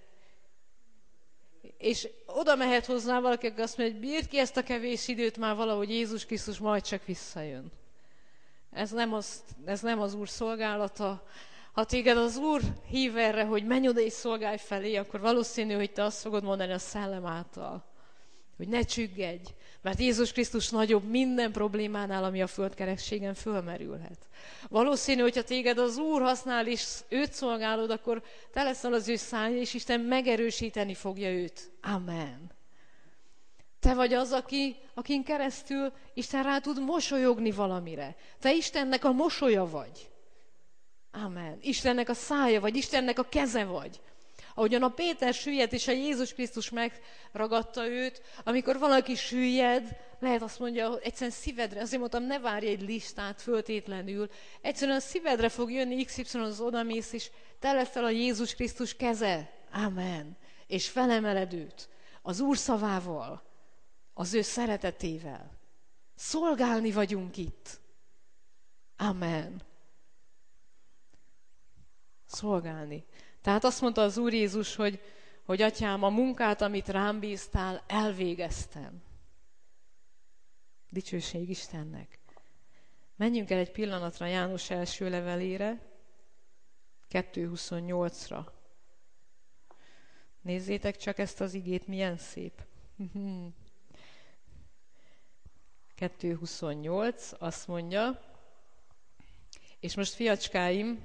és oda mehet hozzá valaki, aki azt mondja, hogy bírd ki ezt a kevés időt, már valahogy Jézus Krisztus majd csak visszajön. Ez nem az, ez nem az Úr szolgálata. Ha téged az Úr hív erre, hogy menj oda és szolgálj felé, akkor valószínű, hogy te azt fogod mondani a Szellem által. hogy ne csüggedj, mert Jézus Krisztus nagyobb minden problémánál, ami a földkerekségen fölmerülhet. Valószínű, hogyha téged az Úr használ, és őt szolgálod, akkor te leszel az ő szája, és Isten megerősíteni fogja őt. Amen. Te vagy az, aki, akin keresztül Isten rá tud mosolyogni valamire. Te Istennek a mosolya vagy. Amen. Istennek a szája vagy, Istennek a keze vagy. Ahogyan a Péter süllyedt, és a Jézus Krisztus megragadta őt, amikor valaki süllyed, lehet azt mondja, hogy egyszerűen szívedre, azért mondtam, ne várj egy listát föltétlenül, egyszerűen a szívedre fog jönni iksz ipszilon, az odamész, és te leszel a Jézus Krisztus keze. Amen. És felemeled őt az Úr szavával, az ő szeretetével. Szolgálni vagyunk itt. Amen. Szolgálni. Tehát azt mondta az Úr Jézus, hogy, hogy Atyám, a munkát, amit rám bíztál, elvégeztem. Dicsőség Istennek. Menjünk el egy pillanatra János első levelére, kettő huszonnyolcra. Nézzétek csak ezt az igét, milyen szép. kettő huszonnyolc azt mondja, és most fiacskáim,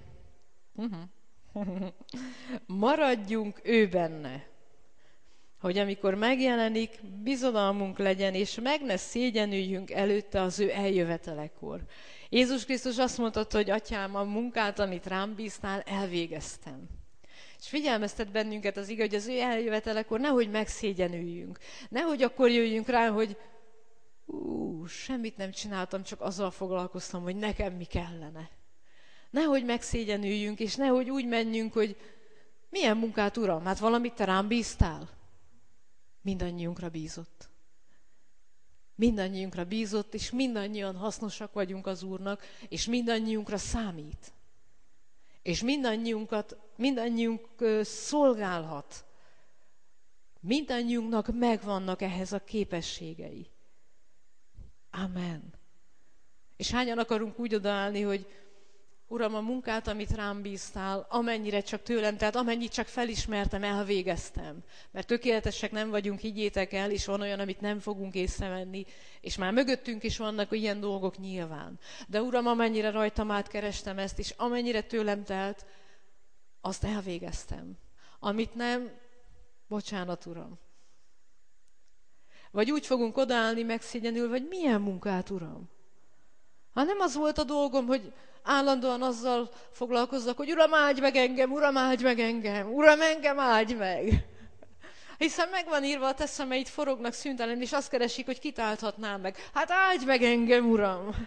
maradjunk ő benne, hogy amikor megjelenik, bizodalmunk legyen, és meg ne szégyenüljünk előtte az ő eljövetelekor. Jézus Krisztus azt mondta, hogy Atyám, a munkát, amit rám bíztál, elvégeztem. És figyelmeztet bennünket az ige, hogy az ő eljövetelekor nehogy megszégyenüljünk. Nehogy akkor jöjjünk rá, hogy ú, semmit nem csináltam, csak azzal foglalkoztam, hogy nekem mi kellene. Nehogy megszégyenüljünk, és nehogy úgy menjünk, hogy milyen munkát, Uram, hát valamit te rám bíztál. Mindannyiunkra bízott. Mindannyiunkra bízott, és mindannyian hasznosak vagyunk az Úrnak, és mindannyiunkra számít. És mindannyiunkat, mindannyiunk szolgálhat. Mindannyiunknak megvannak ehhez a képességei. Amen. És hányan akarunk úgy odaállni, hogy Uram, a munkát, amit rám bíztál, amennyire csak tőlem, tehát amennyit csak felismertem, elvégeztem. Mert tökéletesek nem vagyunk, higgyétek el, és van olyan, amit nem fogunk észrevenni, és már mögöttünk is vannak ilyen dolgok nyilván. De Uram, amennyire rajtam átkerestem ezt, és amennyire tőlem telt, azt elvégeztem. Amit nem, bocsánat, Uram. Vagy úgy fogunk odaállni megszégyenül, vagy milyen munkát, Uram? Ha nem az volt a dolgom, hogy állandóan azzal foglalkozzak, hogy Uram, áldj meg engem, Uram, áldj meg engem, Uram, engem áldj meg. Hiszen meg van írva, a te szemeid forognak szüntelen, és azt keresik, hogy kit áldhatnám meg. Hát áldj meg engem, Uram!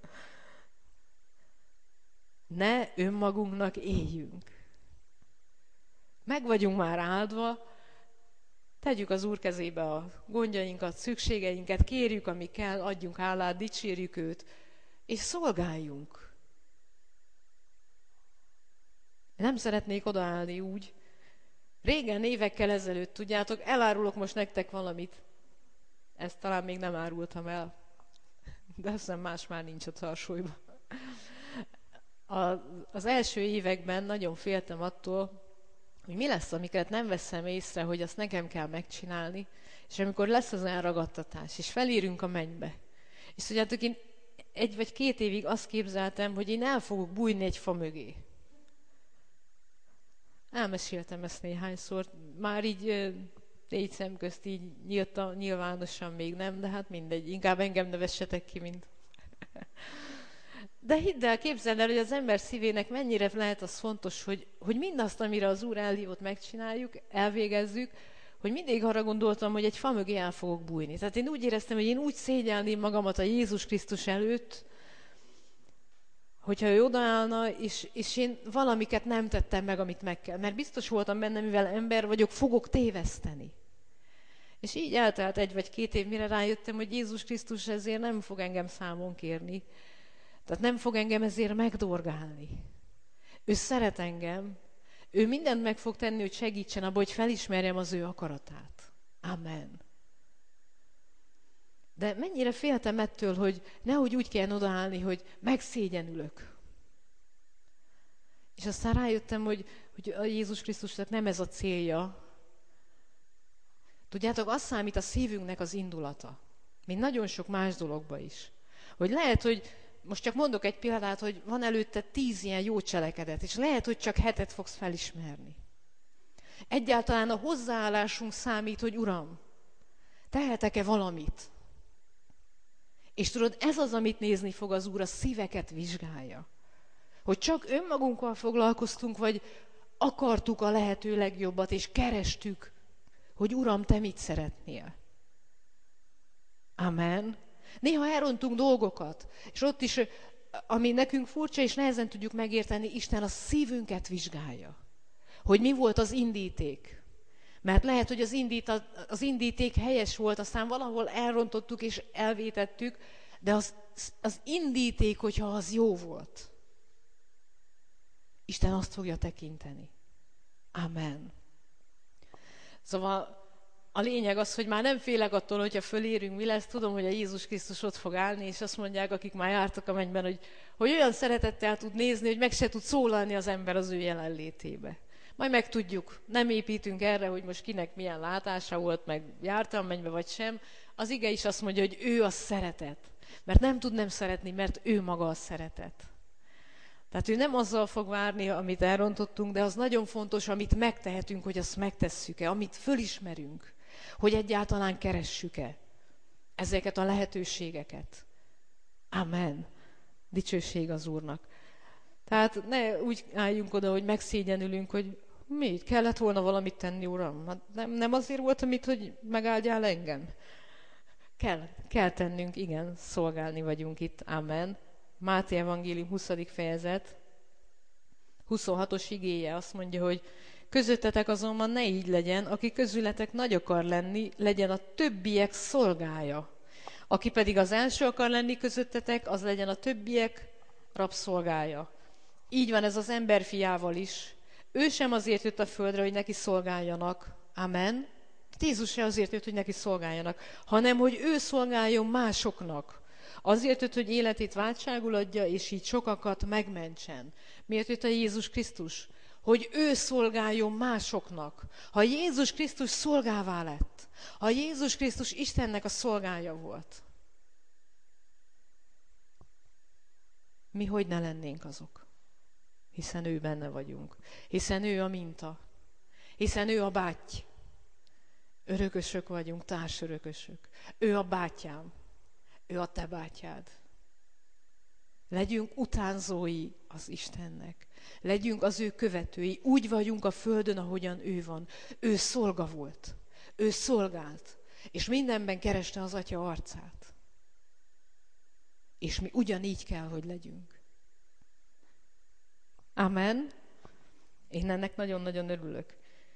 Ne önmagunknak éljünk. Meg vagyunk már áldva, tegyük az Úr kezébe a gondjainkat, szükségeinket, kérjük, ami kell, adjunk hálát, dicsérjük őt, és szolgáljunk. Nem szeretnék odaállni úgy. Régen, évekkel ezelőtt, tudjátok, elárulok most nektek valamit. Ezt talán még nem árultam el, de azt hiszem más már nincs a tarsolyban. Az első években nagyon féltem attól, hogy mi lesz, amiket nem veszem észre, hogy azt nekem kell megcsinálni, és amikor lesz az elragadtatás, és felírünk a mennybe. És tudjátok, én egy vagy két évig azt képzeltem, hogy én el fogok bújni egy fa mögé. Elmeséltem ezt néhányszor, már így négy szem közt így nyílta, nyilvánosan még nem, de hát mindegy, inkább engem ne vessetek ki, mint... De hidd el, képzeld el, hogy az ember szívének mennyire lehet az fontos, hogy, hogy mindazt, amire az Úr elhívott, megcsináljuk, elvégezzük, hogy mindig arra gondoltam, hogy egy fa mögé el fogok bújni. Tehát én úgy éreztem, hogy én úgy szégyelném magamat a Jézus Krisztus előtt, hogyha ő odaállna, és, és én valamiket nem tettem meg, amit meg kell. Mert biztos voltam benne, mivel ember vagyok, fogok téveszteni. És így eltelt egy vagy két év, mire rájöttem, hogy Jézus Krisztus ezért nem fog engem számon kérni. Tehát nem fog engem ezért megdorgálni. Ő szeret engem, ő mindent meg fog tenni, hogy segítsen abba, hogy felismerjem az ő akaratát. Amen. De mennyire féltem ettől, hogy nehogy úgy kell odaállni, hogy megszégyenülök. És aztán rájöttem, hogy, hogy a Jézus Krisztusnak nem ez a célja. Tudjátok, az számít a szívünknek az indulata, mint nagyon sok más dologba is. Hogy lehet, hogy most csak mondok egy példát, hogy van előtte tíz ilyen jó cselekedet, és lehet, hogy csak hetet fogsz felismerni. Egyáltalán a hozzáállásunk számít, hogy Uram, tehetek-e valamit? És tudod, ez az, amit nézni fog az Úr, a szíveket vizsgálja. Hogy csak önmagunkkal foglalkoztunk, vagy akartuk a lehető legjobbat, és kerestük, hogy Uram, te mit szeretnél. Amen. Néha elrontunk dolgokat, és ott is, ami nekünk furcsa, és nehezen tudjuk megérteni, Isten a szívünket vizsgálja. Hogy mi volt az indíték. Mert lehet, hogy az, indít, az indíték helyes volt, aztán valahol elrontottuk és elvétettük, de az, az indíték, hogyha az jó volt. Isten azt fogja tekinteni. Amen. Szóval a lényeg az, hogy már nem félek attól, hogyha fölérünk, mi lesz. Tudom, hogy a Jézus Krisztus ott fog állni, és azt mondják, akik már jártak a mennyben, hogy, hogy olyan szeretettel tud nézni, hogy meg se tud szólalni az ember az ő jelenlétébe. Majd megtudjuk, nem építünk erre, hogy most kinek milyen látása volt, meg jártam mennybe vagy sem. Az ige is azt mondja, hogy ő a szeretet. Mert nem tud nem szeretni, mert ő maga a szeretet. Tehát ő nem azzal fog várni, amit elrontottunk, de az nagyon fontos, amit megtehetünk, hogy azt megtesszük-e, amit fölismerünk, hogy egyáltalán keressük-e ezeket a lehetőségeket. Amen. Dicsőség az Úrnak. Tehát ne úgy álljunk oda, hogy megszégyenülünk, hogy mi, kellett volna valamit tenni, Uram? Hát nem, nem azért volt, amit, hogy megáldjál engem? Kell, kell tennünk, igen, szolgálni vagyunk itt. Amen. Máté evangélium huszadik fejezet, huszonhatos igéje azt mondja, hogy közöttetek azonban ne így legyen, aki közületek nagy akar lenni, legyen a többiek szolgája. Aki pedig az első akar lenni közöttetek, az legyen a többiek rabszolgája. Így van ez az ember fiával is. Ő sem azért jött a földre, hogy neki szolgáljanak. Amen. Jézus se azért jött, hogy neki szolgáljanak, hanem hogy ő szolgáljon másoknak. Azért jött, hogy életét váltságul adja, és így sokakat megmentsen. Miért jött a Jézus Krisztus? Hogy ő szolgáljon másoknak. Ha Jézus Krisztus szolgává lett, ha Jézus Krisztus Istennek a szolgája volt, mi hogy ne lennénk azok? Hiszen ő benne vagyunk. Hiszen ő a minta. Hiszen ő a báty. Örökösök vagyunk, társörökösök. Ő a bátyám. Ő a te bátyád. Legyünk utánzói az Istennek. Legyünk az ő követői. Úgy vagyunk a földön, ahogyan ő van. Ő szolga volt. Ő szolgált. És mindenben kereste az Atya arcát. És mi ugyanígy kell, hogy legyünk. Amen. Én ennek nagyon-nagyon örülök.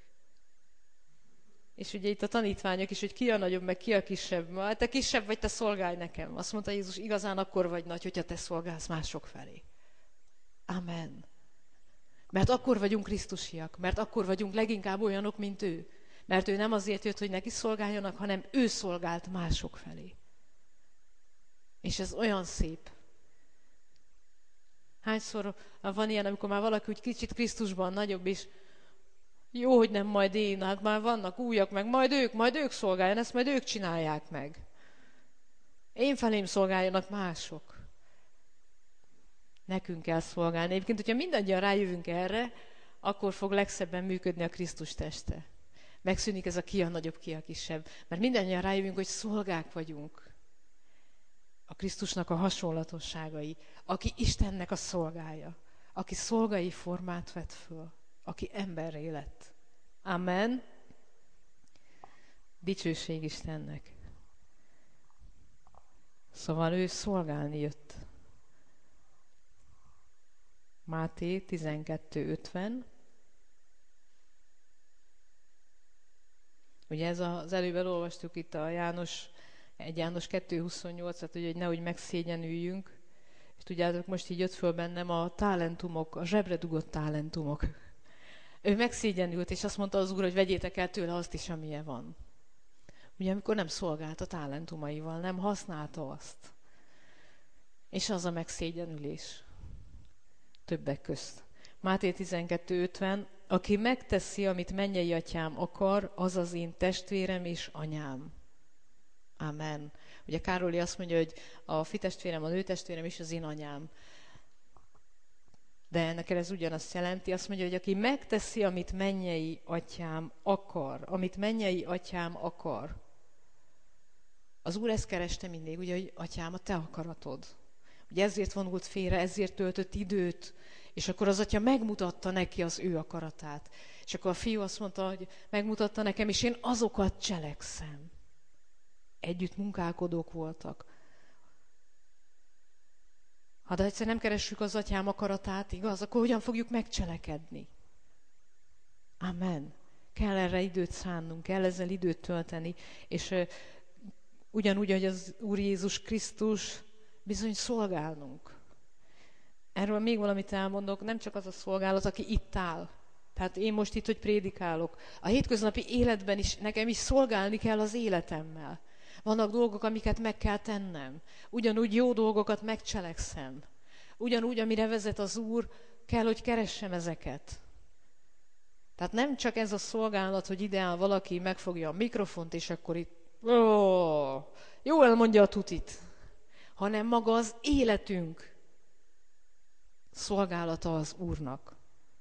És ugye itt a tanítványok is, hogy ki a nagyobb, meg ki a kisebb. Hát te kisebb vagy, te szolgálj nekem. Azt mondta Jézus, igazán akkor vagy nagy, hogyha te szolgálsz mások felé. Amen. Mert akkor vagyunk krisztusiak, mert akkor vagyunk leginkább olyanok, mint ő. Mert ő nem azért jött, hogy neki szolgáljanak, hanem ő szolgált mások felé. És ez olyan szép. Hányszor van ilyen, amikor már valaki úgy kicsit Krisztusban nagyobb, és jó, hogy nem majd én, hát már vannak újak, meg majd ők, majd ők szolgáljon, ezt majd ők csinálják meg. Én felém szolgáljanak mások. Nekünk kell szolgálni. Egyébként, hogyha mindannyian rájövünk erre, akkor fog legszebben működni a Krisztus teste. Megszűnik ez a ki a nagyobb, ki a kisebb. Mert mindannyian rájövünk, hogy szolgák vagyunk. A Krisztusnak a hasonlatosságai, aki Istennek a szolgája, aki szolgai formát vett föl, aki emberré lett. Amen. Dicsőség Istennek. Szóval ő szolgálni jött. Máté tizenkettő ötven. Ugye ez az előbb elolvastuk itt a János, egy János kettő huszonnyolcat, ugye, hogy nehogy megszégyenüljünk. És tudjátok, most így jött föl bennem a talentumok, a zsebre dugott talentumok. Ő megszégyenült, és azt mondta az Úr, hogy vegyétek el tőle azt is, amilyen van. Ugye, amikor nem szolgált a talentumaival, nem használta azt. És az a megszégyenülés. Többek közt. Máté tizenkettő ötven, aki megteszi, amit mennyei atyám akar, az az én testvérem és anyám. Amen. Ugye Károli azt mondja, hogy a fitestvérem, a nőtestvérem és az én anyám. De ennek ez ugyanazt jelenti, azt mondja, hogy aki megteszi, amit mennyei atyám akar, amit mennyei atyám akar. Az Úr ezt kereste mindig, ugye, hogy atyám, a te akaratod. Ugye ezért vonult félre, ezért töltött időt, és akkor az atya megmutatta neki az ő akaratát. És akkor a fiú azt mondta, hogy megmutatta nekem, és én azokat cselekszem. Együtt munkálkodók voltak. Ha de egyszer nem keressük az atyám akaratát, igaz, akkor hogyan fogjuk megcselekedni? Amen. Kell erre időt szánnunk, kell ezzel időt tölteni, és uh, ugyanúgy, hogy az Úr Jézus Krisztus bizony szolgálnunk. Erről még valamit elmondok, nem csak az a szolgálat, aki itt áll. Tehát én most itt, hogy prédikálok. A hétköznapi életben is nekem is szolgálni kell az életemmel. Vannak dolgok, amiket meg kell tennem. Ugyanúgy jó dolgokat megcselekszem. Ugyanúgy, amire vezet az Úr, kell, hogy keressem ezeket. Tehát nem csak ez a szolgálat, hogy ide áll valaki, megfogja a mikrofont, és akkor itt ó, jó elmondja a tutit, hanem maga az életünk szolgálata az Úrnak.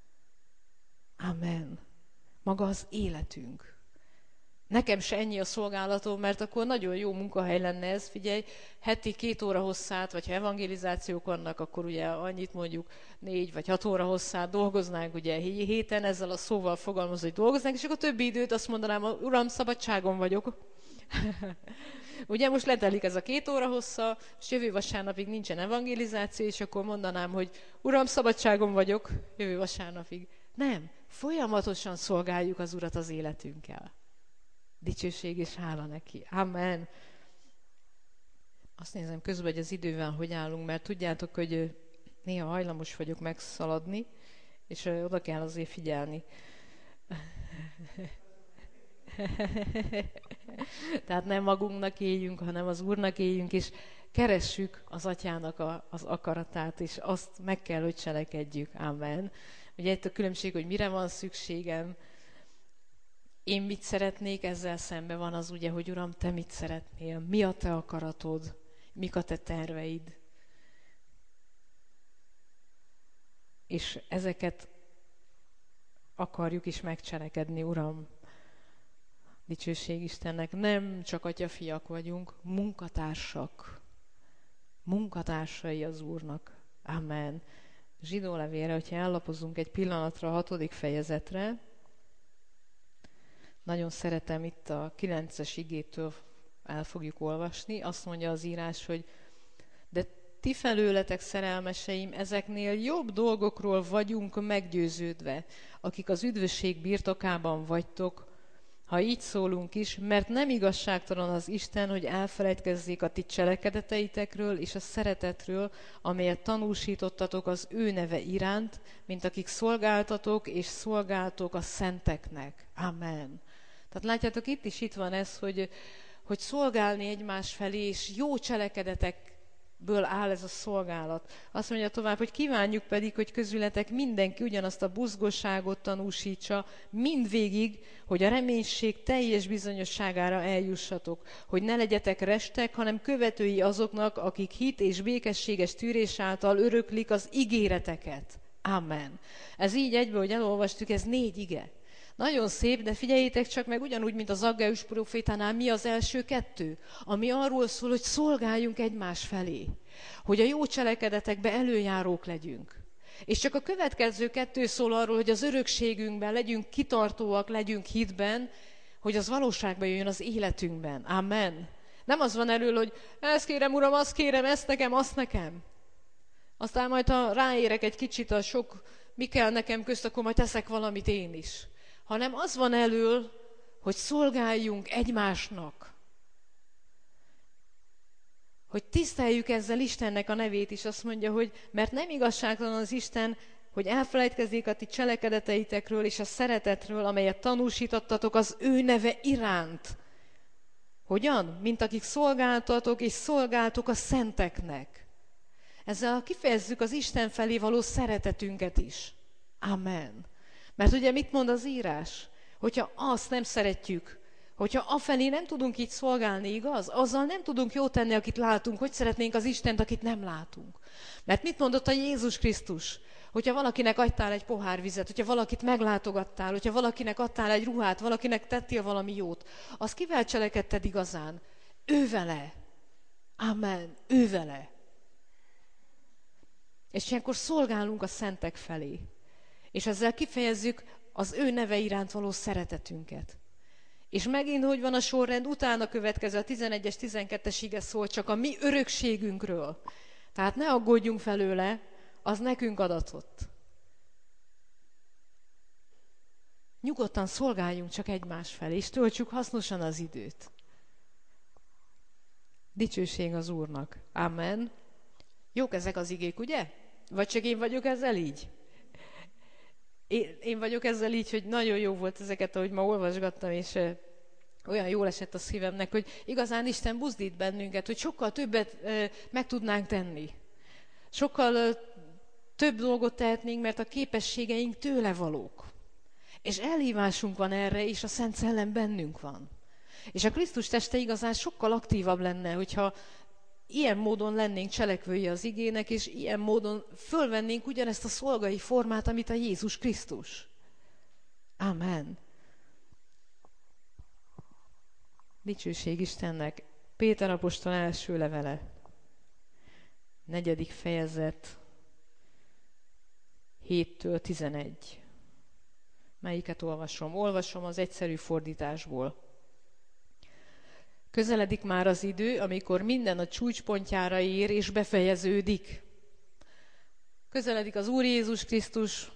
Amen. Maga az életünk. Nekem se ennyi a szolgálatom, mert akkor nagyon jó munkahely lenne ez. Figyelj, heti két óra hosszát, vagy ha evangelizációk vannak, akkor ugye annyit mondjuk négy vagy hat óra hosszát dolgoznánk ugye héten, ezzel a szóval fogalmaz, hogy dolgoznánk, és akkor többi időt azt mondanám, Uram, szabadságon vagyok. Ugye most letelik ez a két óra hossza, és jövő vasárnapig nincsen evangelizáció, és akkor mondanám, hogy Uram, szabadságon vagyok jövő vasárnapig. Nem, folyamatosan szolgáljuk az Urat az életünkkel. Dicsőség és hála neki. Amen. Azt nézem közben, hogy az idővel hogy állunk, mert tudjátok, hogy néha hajlamos vagyok megszaladni, és oda kell azért figyelni. Tehát nem magunknak éljünk, hanem az Úrnak éljünk, és keressük az Atyának a, az akaratát, és azt meg kell, hogy cselekedjük. Amen. Ugye itt a különbség, hogy mire van szükségem, én mit szeretnék, ezzel szemben van az ugye, hogy Uram, te mit szeretnél, mi a te akaratod, mik a te terveid. És ezeket akarjuk is megcselekedni, Uram. Dicsőség Istennek, nem csak atyafiak vagyunk, munkatársak. Munkatársai az Úrnak. Amen. Zsidó levélre, hogyha ellapozunk egy pillanatra a hatodik fejezetre, nagyon szeretem itt a kilences igétől el fogjuk olvasni. Azt mondja az írás, hogy de ti felőletek, szerelmeseim, ezeknél jobb dolgokról vagyunk meggyőződve, akik az üdvösség birtokában vagytok, ha így szólunk is, mert nem igazságtalan az Isten, hogy elfelejtkezzék a ti cselekedeteitekről és a szeretetről, amelyet tanúsítottatok az ő neve iránt, mint akik szolgáltatok és szolgáltok a szenteknek. Amen. Tehát látjátok, itt is itt van ez, hogy, hogy szolgálni egymás felé, és jó cselekedetekből áll ez a szolgálat. Azt mondja tovább, hogy kívánjuk pedig, hogy közületek mindenki ugyanazt a buzgosságot tanúsítsa, mindvégig, hogy a reménység teljes bizonyosságára eljussatok, hogy ne legyetek restek, hanem követői azoknak, akik hit és békességes tűrés által öröklik az ígéreteket. Amen. Ez így egybe, hogy elolvastuk, ez négy ige. Nagyon szép, de figyeljétek csak meg, ugyanúgy, mint az Aggeus profétánál, mi az első kettő, ami arról szól, hogy szolgáljunk egymás felé, hogy a jó cselekedetekbe előjárók legyünk. És csak a következő kettő szól arról, hogy az örökségünkben legyünk kitartóak, legyünk hitben, hogy az valóságba jöjjön az életünkben. Amen. Nem az van elől, hogy ezt kérem, Uram, azt kérem, ezt nekem, azt nekem. Aztán majd, ha ráérek egy kicsit a sok, mi kell nekem közt, akkor majd teszek valamit én is. Hanem az van elől, hogy szolgáljunk egymásnak. Hogy tiszteljük ezzel Istennek a nevét is. Azt mondja, hogy mert nem igazságtalan az Isten, hogy elfelejtkezzék a ti cselekedeteitekről és a szeretetről, amelyet tanúsítottatok az ő neve iránt. Hogyan? Mint akik szolgáltatok és szolgáltok a szenteknek. Ezzel kifejezzük az Isten felé való szeretetünket is. Amen. Mert ugye mit mond az írás? Hogyha azt nem szeretjük, hogyha afelé nem tudunk így szolgálni, igaz? Azzal nem tudunk jót tenni, akit látunk. Hogy szeretnénk az Istent, akit nem látunk? Mert mit mondott a Jézus Krisztus? Hogyha valakinek adtál egy pohár vizet, hogyha valakit meglátogattál, hogyha valakinek adtál egy ruhát, valakinek tettél valami jót, az kivel cselekedted igazán? Ő vele. Amen. Ő vele. És ilyenkor szolgálunk a szentek felé. És ezzel kifejezzük az ő neve iránt való szeretetünket. És megint, hogy van a sorrend, utána következő a tizenegyes, tizenkettes ige szól csak a mi örökségünkről. Tehát ne aggódjunk felőle, az nekünk adatott. Nyugodtan szolgáljunk csak egymás felé, és töltsük hasznosan az időt. Dicsőség az Úrnak. Amen. Jók ezek az igék, ugye? Vagy csak én vagyok ezzel így? Én, én vagyok ezzel így, hogy nagyon jó volt ezeket, ahogy ma olvasgattam, és uh, olyan jól esett a szívemnek, hogy igazán Isten buzdít bennünket, hogy sokkal többet uh, meg tudnánk tenni. Sokkal uh, több dolgot tehetnénk, mert a képességeink tőle valók. És elhívásunk van erre, és a Szent Szellem bennünk van. És a Krisztus teste igazán sokkal aktívabb lenne, hogyha ilyen módon lennénk cselekvői az igének, és ilyen módon fölvennénk ugyanezt a szolgai formát, amit a Jézus Krisztus. Amen. Dicsőség Istennek. Péter apostol első levele. Negyedik fejezet. héttől tizenegy. Melyiket olvasom? Olvasom az egyszerű fordításból. Közeledik már az idő, amikor minden a csúcspontjára ér és befejeződik. Közeledik az Úr Jézus Krisztus.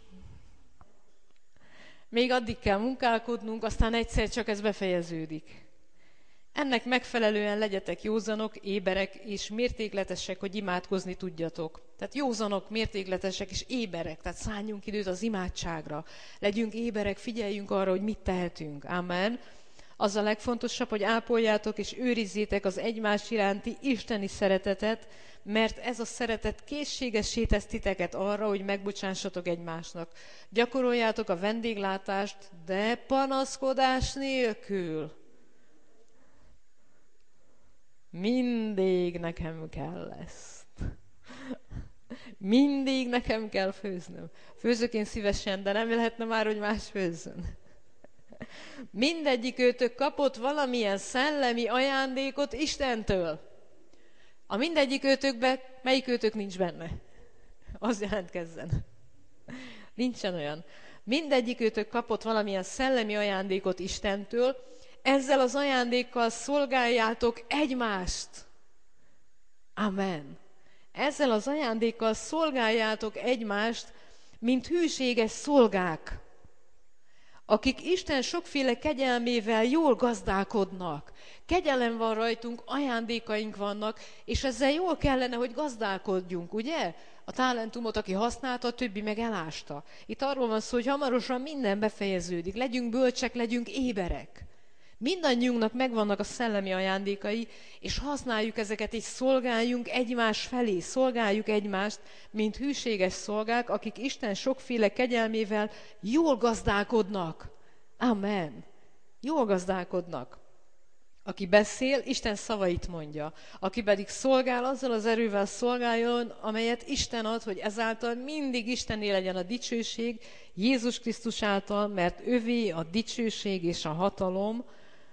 Még addig kell munkálkodnunk, aztán egyszer csak ez befejeződik. Ennek megfelelően legyetek józanok, éberek és mértékletesek, hogy imádkozni tudjatok. Tehát józanok, mértékletesek és éberek, tehát szálljunk időt az imádságra. Legyünk éberek, figyeljünk arra, hogy mit tehetünk. Amen. Az a legfontosabb, hogy ápoljátok és őrizzétek az egymás iránti isteni szeretetet, mert ez a szeretet készségessé tesz titeket arra, hogy megbocsássatok egymásnak. Gyakoroljátok a vendéglátást, de panaszkodás nélkül. Mindig nekem kell ezt. Mindig nekem kell főznöm. Főzök én szívesen, de nem lehetne már, hogy más főzzön. Mindegyik őtök kapott valamilyen szellemi ajándékot Istentől. A mindegyik őtökben, melyik őtök nincs benne? Az jelentkezzen. Nincsen olyan. Mindegyik őtök kapott valamilyen szellemi ajándékot Istentől, ezzel az ajándékkal szolgáljátok egymást. Amen. Ezzel az ajándékkal szolgáljátok egymást, mint hűséges szolgák, akik Isten sokféle kegyelmével jól gazdálkodnak. Kegyelem van rajtunk, ajándékaink vannak, és ezzel jól kellene, hogy gazdálkodjunk, ugye? A talentumot, aki használta, a többi meg elásta. Itt arról van szó, hogy hamarosan minden befejeződik. Legyünk bölcsek, legyünk éberek. Mindannyiunknak megvannak a szellemi ajándékai, és használjuk ezeket, és szolgáljunk egymás felé, szolgáljuk egymást, mint hűséges szolgák, akik Isten sokféle kegyelmével jól gazdálkodnak. Amen. Jól gazdálkodnak. Aki beszél, Isten szavait mondja. Aki pedig szolgál, azzal az erővel szolgáljon, amelyet Isten ad, hogy ezáltal mindig Istenné legyen a dicsőség, Jézus Krisztus által, mert övé a dicsőség és a hatalom,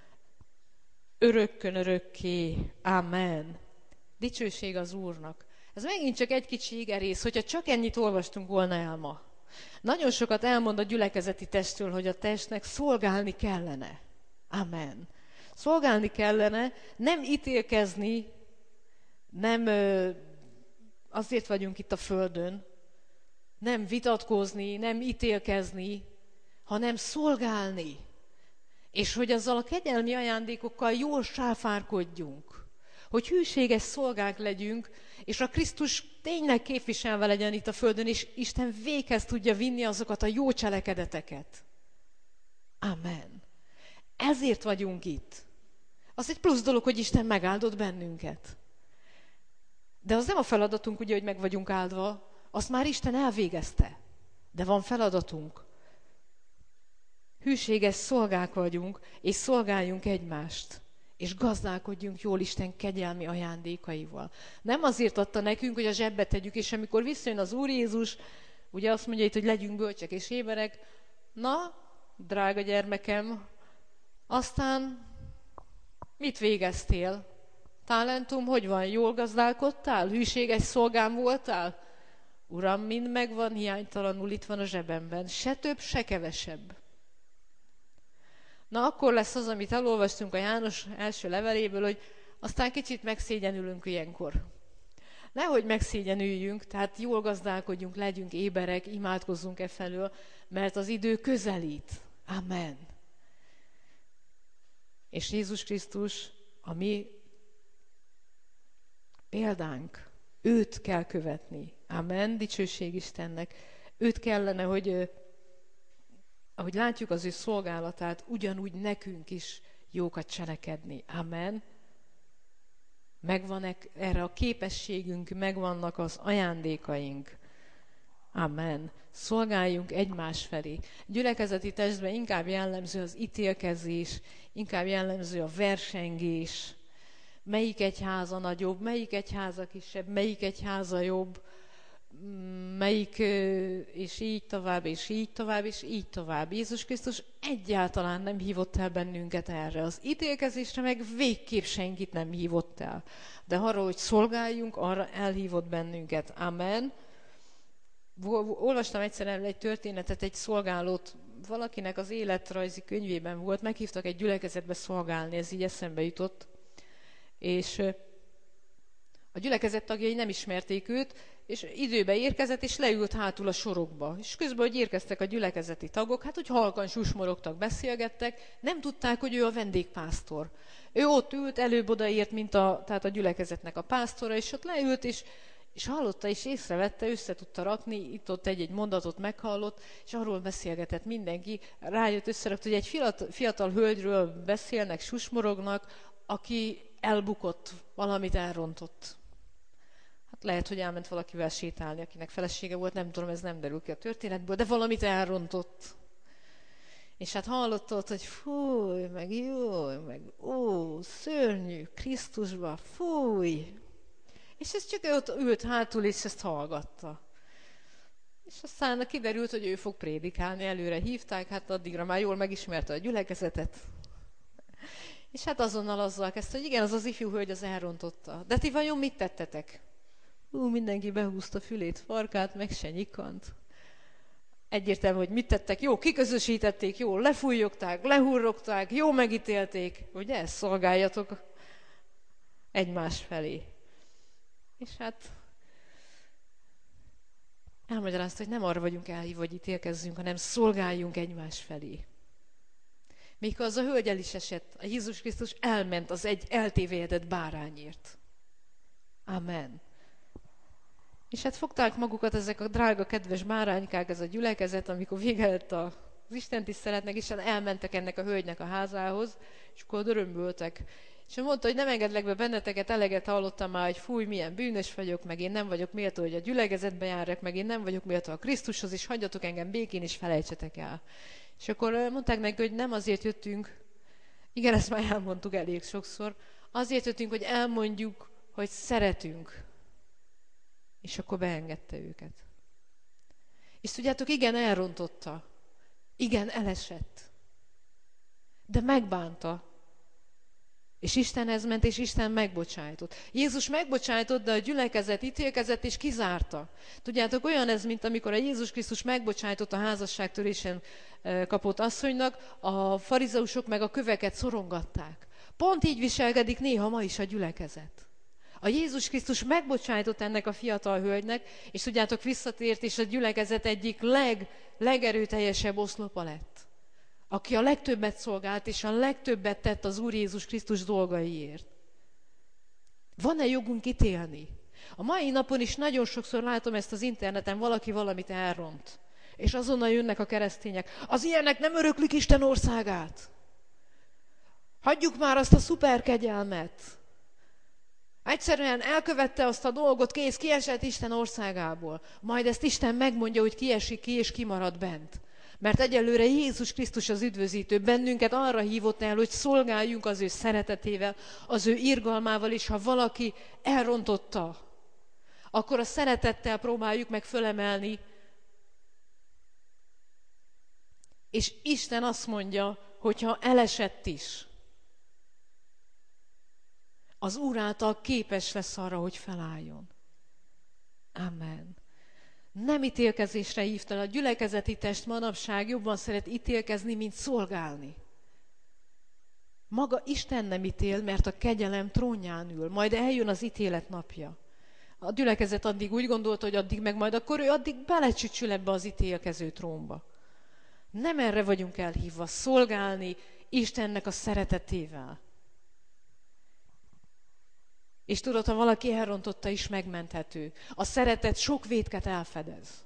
örökkön örökké. Amen. Dicsőség az Úrnak. Ez megint csak egy kicsi igerész, hogyha csak ennyit olvastunk volna el ma. Nagyon sokat elmond a gyülekezeti testről, hogy a testnek szolgálni kellene. Amen. Szolgálni kellene, nem ítélkezni, nem ö, azért vagyunk itt a földön, nem vitatkozni, nem ítélkezni, hanem szolgálni. És hogy azzal a kegyelmi ajándékokkal jól sáfárkodjunk. Hogy hűséges szolgák legyünk, és a Krisztus tényleg képviselve legyen itt a földön, és Isten véghez tudja vinni azokat a jó cselekedeteket. Amen. Ezért vagyunk itt. Az egy plusz dolog, hogy Isten megáldott bennünket. De az nem a feladatunk, ugye, hogy meg vagyunk áldva, azt már Isten elvégezte. De van feladatunk, hűséges szolgák vagyunk, és szolgáljunk egymást, és gazdálkodjunk jól Isten kegyelmi ajándékaival. Nem azért adta nekünk, hogy a zsebbe tegyük, és amikor visszajön az Úr Jézus, ugye azt mondja itt, hogy legyünk bölcsek és éberek. Na, drága gyermekem, aztán mit végeztél? Talentum, hogy van? Jól gazdálkodtál? Hűséges szolgám voltál? Uram, mind megvan, hiánytalanul itt van a zsebemben. Se több, se kevesebb. Na, akkor lesz az, amit elolvastunk a János első leveléből, hogy aztán kicsit megszégyenülünk ilyenkor. Nehogy megszégyenüljünk, tehát jól gazdálkodjunk, legyünk éberek, imádkozzunk e felől, mert az idő közelít. Amen. És Jézus Krisztus, a mi példánk, őt kell követni. Amen, dicsőség Istennek. Őt kellene, hogy ahogy látjuk az ő szolgálatát, ugyanúgy nekünk is jókat cselekedni. Amen. Megvan erre a képességünk, megvannak az ajándékaink. Amen. Szolgáljunk egymás felé. Gyülekezeti testben inkább jellemző az ítélkezés, inkább jellemző a versengés. Melyik egyháza nagyobb, melyik egyháza kisebb, melyik egyháza jobb, melyik, és így tovább, és így tovább, és így tovább. Jézus Krisztus egyáltalán nem hívott el bennünket erre. Az ítélkezésre meg végképp senkit nem hívott el. De arra, hogy szolgáljunk, arra elhívott bennünket. Amen. Olvastam egyszer egy történetet, egy szolgálót, valakinek az életrajzi könyvében volt, meghívtak egy gyülekezetbe szolgálni, ez így eszembe jutott. És a gyülekezet tagjai nem ismerték őt, és időbe érkezett, és leült hátul a sorokba. És közben, hogy érkeztek a gyülekezeti tagok, hát hogy halkan susmorogtak, beszélgettek, nem tudták, hogy ő a vendégpásztor. Ő ott ült, előbb odaért, mint a, tehát a gyülekezetnek a pásztora, és ott leült, és, és hallotta, és észrevette, össze tudta rakni, itt-ott egy-egy mondatot meghallott, és arról beszélgetett mindenki. Rájött, összerakt, hogy egy fiatal, fiatal hölgyről beszélnek, susmorognak, aki elbukott, valamit elrontott. Hát lehet, hogy elment valakivel sétálni, akinek felesége volt, nem tudom, ez nem derül ki a történetből, de valamit elrontott. És hát hallotta ott, hogy fúj, meg jó, meg ó, szörnyű, Krisztusba, fúj. És ez csak ott ült hátul, és ezt hallgatta. És aztán kiderült, hogy ő fog prédikálni, előre hívták, hát addigra már jól megismerte a gyülekezetet. És hát azonnal azzal kezdte, hogy igen, az az ifjú hölgy az elrontotta. De ti vajon mit tettetek? Ú, mindenki behúzta fülét, farkát, meg se nyikant. Egyértelmű, hogy mit tettek? Jó, kiközösítették, jó, lefújjogták, lehurrogták, jó megítélték. Ugye, szolgáljatok egymás felé. És hát elmagyarázta, hogy nem arra vagyunk elhívva, hogy ítélkezzünk, hanem szolgáljunk egymás felé. Mikor az a hölgy el is esett, a Jézus Krisztus elment az egy eltévéjedett bárányért. Amen. És hát fogták magukat ezek a drága, kedves báránykák, ez a gyülekezet, amikor vége lett az Isten tiszteletnek, és elmentek ennek a hölgynek a házához, és akkor örömböltek. És mondta, hogy nem engedlek be benneteket, eleget hallottam már, hogy fúj, milyen bűnös vagyok, meg én nem vagyok méltó, hogy a gyülekezetbe járjak, meg én nem vagyok méltó a Krisztushoz, és hagyjatok engem békén, és felejtsetek el. És akkor mondták neki, hogy nem azért jöttünk, igen, ezt már elmondtuk elég sokszor, azért jöttünk, hogy elmondjuk, hogy szeretünk. És akkor beengedte őket. És tudjátok, igen, elrontotta. Igen, elesett. De megbánta. És Istenhez ment, és Isten megbocsájtott. Jézus megbocsájtott, de a gyülekezet ítélkezett, és kizárta. Tudjátok, olyan ez, mint amikor a Jézus Krisztus megbocsájtott a házasságtörésen kapott asszonynak, a farizeusok meg a köveket szorongatták. Pont így viselkedik néha ma is a gyülekezet. A Jézus Krisztus megbocsájtott ennek a fiatal hölgynek, és tudjátok, visszatért, és a gyülekezet egyik leg, legerőteljesebb oszlopa lett. Aki a legtöbbet szolgált, és a legtöbbet tett az Úr Jézus Krisztus dolgaiért. Van-e jogunk ítélni? A mai napon is nagyon sokszor látom ezt az interneten, valaki valamit elront. És azonnal jönnek a keresztények. Az ilyenek nem öröklik Isten országát. Hagyjuk már azt a szuper kegyelmet. Egyszerűen elkövette azt a dolgot, kész, kiesett Isten országából. Majd ezt Isten megmondja, hogy kiesik ki, és kimarad bent. Mert egyelőre Jézus Krisztus az üdvözítő, bennünket arra hívott el, hogy szolgáljunk az ő szeretetével, az ő irgalmával, és ha valaki elrontotta, akkor a szeretettel próbáljuk meg fölemelni. És Isten azt mondja, hogyha elesett is, az Úr által képes lesz arra, hogy felálljon. Amen. Nem ítélkezésre hívta, a gyülekezeti test manapság jobban szeret ítélkezni, mint szolgálni. Maga Isten nem ítél, mert a kegyelem trónján ül, majd eljön az ítélet napja. A gyülekezet addig úgy gondolta, hogy addig meg majd, akkor ő addig belecsücsül ebbe az ítélkező trónba. Nem erre vagyunk elhívva, szolgálni Istennek a szeretetével. És tudod, ha valaki elrontotta is, megmenthető. A szeretet sok vétket elfedez.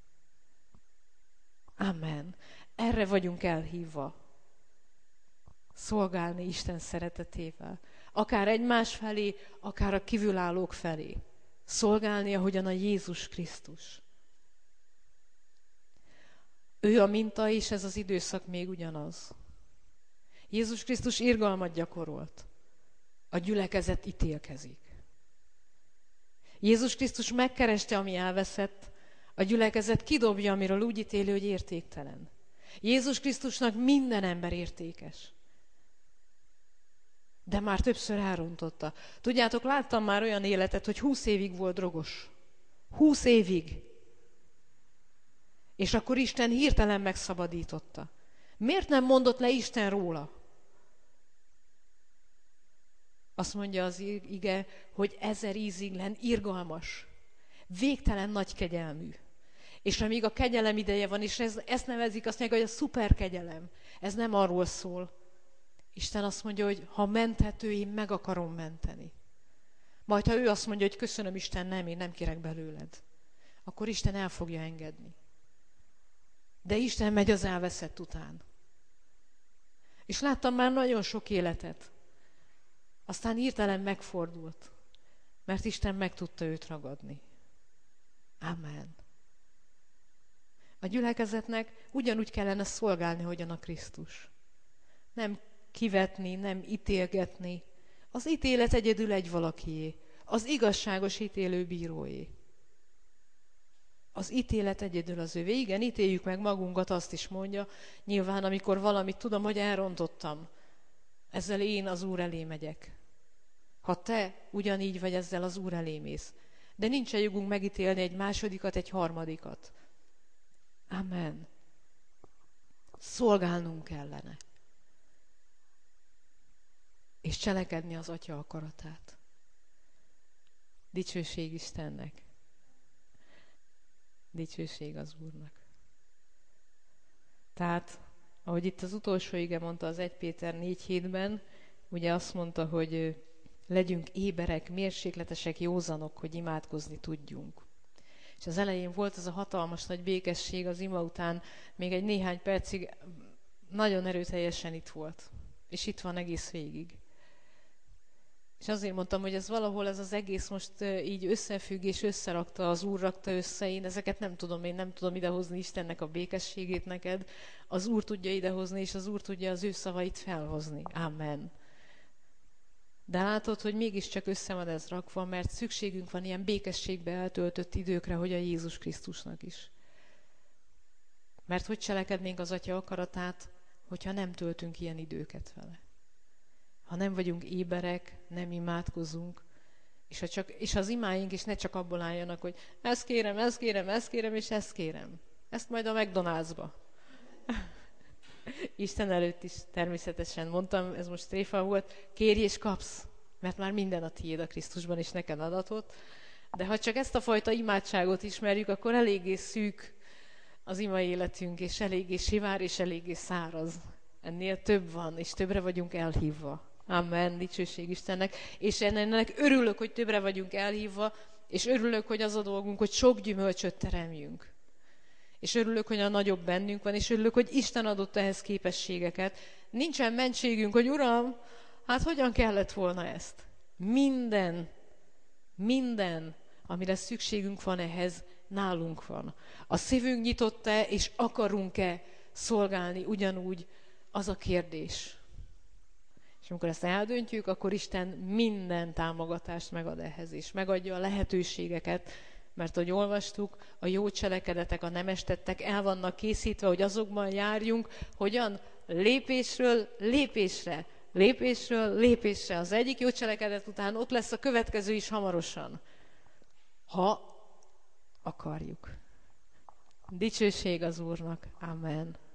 Amen. Erre vagyunk elhívva. Szolgálni Isten szeretetével. Akár egymás felé, akár a kívülállók felé. Szolgálni, ahogyan a Jézus Krisztus. Ő a minta, és ez az időszak még ugyanaz. Jézus Krisztus irgalmat gyakorolt. A gyülekezet ítélkezik. Jézus Krisztus megkereste, ami elveszett, a gyülekezet kidobja, amiről úgy ítéli, hogy értéktelen. Jézus Krisztusnak minden ember értékes. De már többször elrontotta. Tudjátok, láttam már olyan életet, hogy húsz évig volt drogos. Húsz évig. És akkor Isten hirtelen megszabadította. Miért nem mondott le Isten róla? Azt mondja az ige, hogy ezer íziglen irgalmas, végtelen nagy kegyelmű. És amíg a kegyelem ideje van, és ez, ezt nevezik, azt mondják, hogy a szuper kegyelem. Ez nem arról szól. Isten azt mondja, hogy ha menthető, én meg akarom menteni. Majd ha ő azt mondja, hogy köszönöm Isten, nem, én nem kérek belőled, akkor Isten el fogja engedni. De Isten megy az elveszett után. És láttam már nagyon sok életet. Aztán hirtelen megfordult, mert Isten meg tudta őt ragadni. Amen. A gyülekezetnek ugyanúgy kellene szolgálni, hogyan a Krisztus. Nem kivetni, nem ítélgetni. Az ítélet egyedül egy valakié. Az igazságos ítélő bíróé. Az ítélet egyedül az övé. Igen, ítéljük meg magunkat, azt is mondja. Nyilván, amikor valamit tudom, hogy elrontottam, ezzel én az Úr elé megyek. Ha te ugyanígy vagy, ezzel az Úr elé mész. De nincsen jogunk megítélni egy másodikat, egy harmadikat. Amen. Szolgálnunk kellene. És cselekedni az Atya akaratát. Dicsőség Istennek. Dicsőség az Úrnak. Tehát, ahogy itt az utolsó ige mondta az Első Péter négy hétben, ugye azt mondta, hogy legyünk éberek, mérsékletesek, józanok, hogy imádkozni tudjunk. És az elején volt ez a hatalmas nagy békesség, az ima után még egy néhány percig nagyon erőteljesen itt volt. És itt van egész végig. És azért mondtam, hogy ez valahol ez az egész most így összefügg és összerakta, az Úr rakta össze, én ezeket nem tudom, én nem tudom idehozni Istennek a békességét neked. Az Úr tudja idehozni, és az Úr tudja az ő szavait felhozni. Amen. De látod, hogy mégiscsak össze van ez rakva, mert szükségünk van ilyen békességbe eltöltött időkre, hogy a Jézus Krisztusnak is. Mert hogy cselekednénk az Atya akaratát, hogyha nem töltünk ilyen időket vele. Ha nem vagyunk éberek, nem imádkozunk, és, ha csak, és az imáink is ne csak abból álljanak, hogy ezt kérem, ezt kérem, ezt kérem, és ezt kérem. Ezt majd a McDonald'sba. Isten előtt is természetesen mondtam, ez most tréfa volt, kérj és kapsz, mert már minden a tiéd a Krisztusban, és neked adatot. De ha csak ezt a fajta imádságot ismerjük, akkor eléggé szűk az ima életünk, és eléggé sivár, és eléggé száraz. Ennél több van, és többre vagyunk elhívva. Amen, dicsőség Istennek. És ennek örülök, hogy többre vagyunk elhívva, és örülök, hogy az a dolgunk, hogy sok gyümölcsöt teremjünk. És örülök, hogy a nagyobb bennünk van, és örülök, hogy Isten adott ehhez képességeket. Nincsen mentségünk, hogy Uram, hát hogyan kellett volna ezt? Minden, minden, amire szükségünk van ehhez, nálunk van. A szívünk nyitott-e, és akarunk-e szolgálni ugyanúgy, az a kérdés. És amikor ezt eldöntjük, akkor Isten minden támogatást megad ehhez is. Megadja a lehetőségeket, mert ahogy olvastuk, a jó cselekedetek, a nemes tettek el vannak készítve, hogy azokban járjunk, hogyan lépésről lépésre, lépésről lépésre. Az egyik jó cselekedet után ott lesz a következő is hamarosan. Ha akarjuk. Dicsőség az Úrnak. Amen.